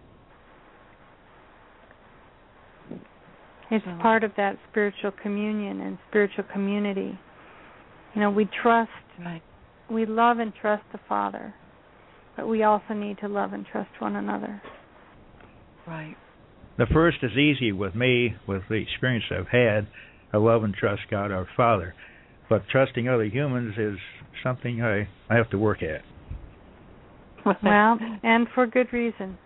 [SPEAKER 3] It's
[SPEAKER 2] so.
[SPEAKER 3] part of that spiritual communion and spiritual community. You know, we trust,
[SPEAKER 2] right.
[SPEAKER 3] we love and trust the Father, but we also need to love and trust one another.
[SPEAKER 2] Right.
[SPEAKER 4] The first is easy with me, with the experience I've had. I love and trust God our Father. But trusting other humans is something I, I have to work at.
[SPEAKER 3] Well, and for good reason.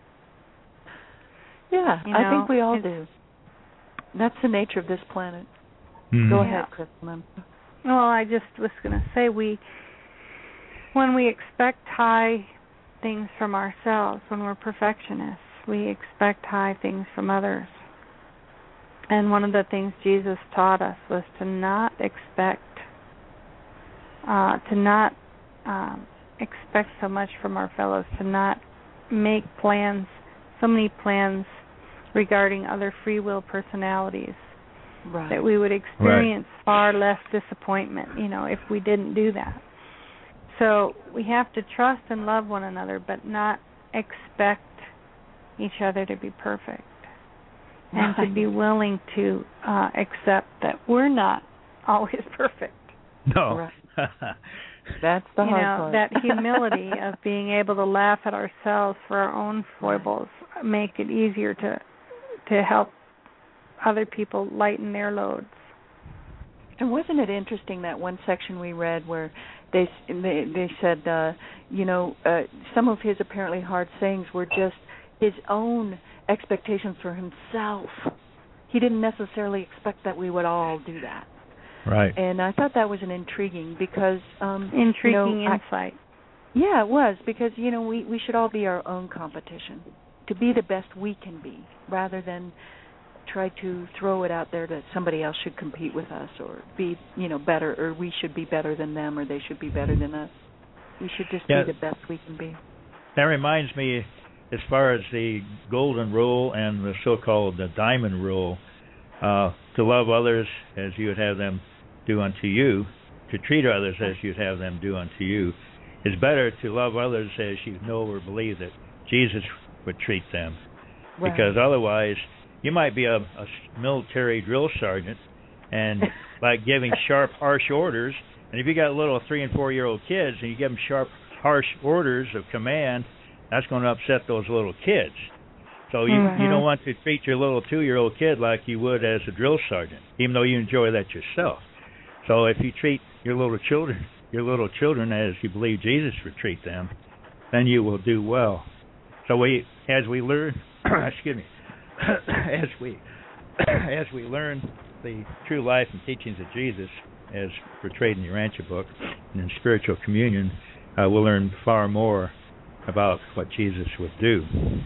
[SPEAKER 2] Yeah,
[SPEAKER 3] you
[SPEAKER 2] I
[SPEAKER 3] know,
[SPEAKER 2] think we all do. That's the nature of this planet.
[SPEAKER 4] Mm-hmm.
[SPEAKER 2] Go
[SPEAKER 3] yeah.
[SPEAKER 2] ahead, Crystal.
[SPEAKER 3] Well, I just was going to say, we, when we expect high things from ourselves, when we're perfectionists, we expect high things from others. And one of the things Jesus taught us was to not expect, uh, to not um, expect so much from our fellows, to not make plans, so many plans regarding other free will personalities,
[SPEAKER 2] right.
[SPEAKER 3] that we would experience
[SPEAKER 4] right.
[SPEAKER 3] far less disappointment, you know, if we didn't do that. So we have to trust and love one another, but not expect each other to be perfect, and
[SPEAKER 2] right.
[SPEAKER 3] to be willing to uh, accept that we're not always perfect.
[SPEAKER 4] No.
[SPEAKER 2] Right. That's the
[SPEAKER 3] you
[SPEAKER 2] hard
[SPEAKER 3] know,
[SPEAKER 2] part.
[SPEAKER 3] that humility of being able to laugh at ourselves for our own foibles, right. make it easier to to help other people lighten their loads.
[SPEAKER 2] And wasn't it interesting that one section we read where they they, they said, uh, you know, uh, some of his apparently hard sayings were just his own expectations for himself. He didn't necessarily expect that we would all do that.
[SPEAKER 4] Right.
[SPEAKER 2] And I thought that was an intriguing because um,
[SPEAKER 3] intriguing
[SPEAKER 2] you know,
[SPEAKER 3] insight.
[SPEAKER 2] I, yeah, it was because you know we we should all be our own competition, to be the best we can be, rather than try to throw it out there that somebody else should compete with us or be, you know, better, or we should be better than them, or they should be better than us. We should just
[SPEAKER 4] Yeah.
[SPEAKER 2] be the best we can be.
[SPEAKER 4] That reminds me, as far as the golden rule and the so-called the diamond rule, uh, to love others as you would have them do unto you, to treat others as you'd have them do unto you. It's better to love others as you know or believe that Jesus would treat them.
[SPEAKER 2] Right.
[SPEAKER 4] Because otherwise, you might be a, a military drill sergeant and like giving sharp, harsh orders. And if you got little three and four-year-old kids and you give them sharp, harsh orders of command, that's going to upset those little kids. So you
[SPEAKER 3] Mm-hmm.
[SPEAKER 4] you don't want to treat your little two-year-old kid like you would as a drill sergeant, even though you enjoy that yourself. So if you treat your little children, your little children as you believe Jesus would treat them, then you will do well. So we, as we learn, excuse me, as we as we learn the true life and teachings of Jesus, as portrayed in the Urantia book and in spiritual communion, uh, we'll learn far more about what Jesus would do.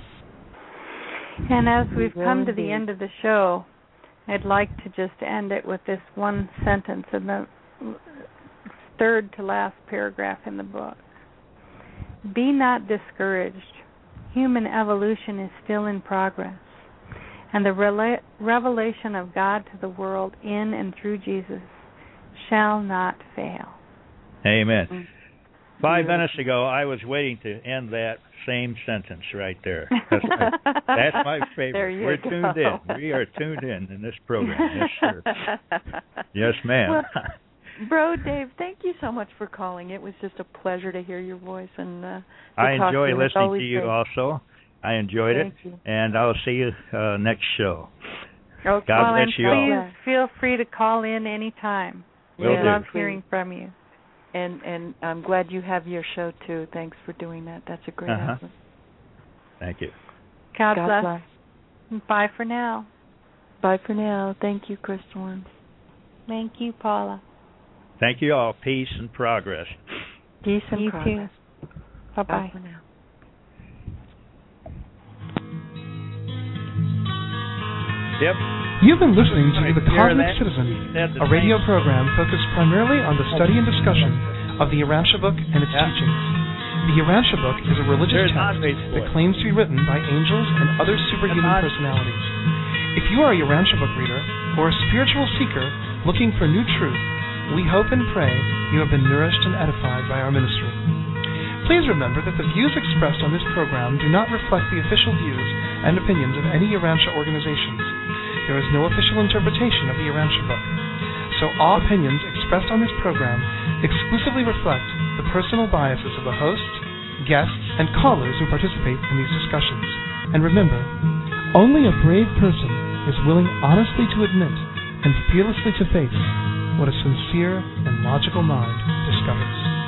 [SPEAKER 3] And as we've
[SPEAKER 2] Well,
[SPEAKER 3] come to the
[SPEAKER 2] indeed.
[SPEAKER 3] end of the show, I'd like to just end it with this one sentence in the third to last paragraph in the book. Be not discouraged. Human evolution is still in progress, and the rela- revelation of God to the world in and through Jesus shall not fail.
[SPEAKER 4] Amen.
[SPEAKER 2] Mm.
[SPEAKER 4] Five minutes ago, I was waiting to end that same sentence right there. That's my, that's my favorite.
[SPEAKER 2] There you
[SPEAKER 4] We're
[SPEAKER 2] go.
[SPEAKER 4] tuned in. We are tuned in in this program. Yes, sir. Yes, ma'am.
[SPEAKER 2] Well, Bro Dave, thank you so much for calling. It was just a pleasure to hear your voice. and uh,
[SPEAKER 4] I
[SPEAKER 2] talk
[SPEAKER 4] enjoy
[SPEAKER 2] to you. It's
[SPEAKER 4] listening
[SPEAKER 2] always
[SPEAKER 4] to you
[SPEAKER 2] great.
[SPEAKER 4] also. I enjoyed
[SPEAKER 2] Thank
[SPEAKER 4] it.
[SPEAKER 2] you.
[SPEAKER 4] And I'll see you uh, next show.
[SPEAKER 2] Okay.
[SPEAKER 4] God
[SPEAKER 3] well,
[SPEAKER 4] bless
[SPEAKER 3] and
[SPEAKER 4] you all.
[SPEAKER 3] please feel free to call in anytime.
[SPEAKER 4] Will
[SPEAKER 3] we
[SPEAKER 4] do.
[SPEAKER 3] love hearing from you.
[SPEAKER 2] And and I'm glad you have your show too. Thanks for doing that. That's a great
[SPEAKER 4] Uh-huh.
[SPEAKER 2] effort.
[SPEAKER 4] Thank you.
[SPEAKER 3] God,
[SPEAKER 2] God
[SPEAKER 3] bless.
[SPEAKER 2] bless.
[SPEAKER 3] Bye for now.
[SPEAKER 2] Bye for now. Thank you, Crystalline.
[SPEAKER 3] Thank you, Paula.
[SPEAKER 4] Thank you all. Peace and progress.
[SPEAKER 2] Peace and
[SPEAKER 3] You
[SPEAKER 2] progress.
[SPEAKER 3] too. Bye-bye.
[SPEAKER 2] Bye for now.
[SPEAKER 4] Yep.
[SPEAKER 5] You've been listening to
[SPEAKER 4] Right,
[SPEAKER 5] The
[SPEAKER 4] hear
[SPEAKER 5] Cosmic
[SPEAKER 4] that?
[SPEAKER 5] Citizen,
[SPEAKER 4] Said the
[SPEAKER 5] a radio
[SPEAKER 4] same-
[SPEAKER 5] program focused primarily on the study and discussion of the Urantia book and its
[SPEAKER 4] Yeah.
[SPEAKER 5] teachings. The Urantia book is a religious
[SPEAKER 4] There's
[SPEAKER 5] text
[SPEAKER 4] non-faith for
[SPEAKER 5] that
[SPEAKER 4] it.
[SPEAKER 5] claims to be written by angels and other superhuman
[SPEAKER 4] non-
[SPEAKER 5] personalities. If you are a Urantia book reader or a spiritual seeker looking for new truth, we hope and pray you have been nourished and edified by our ministry. Please remember that the views expressed on this program do not reflect the official views and opinions of any Urantia organizations. There is no official interpretation of the Urantia book. So all opinions expressed on this program exclusively reflect the personal biases of the host, guests, and callers who participate in these discussions. And remember, only a brave person is willing honestly to admit and fearlessly to face what a sincere and logical mind discovers.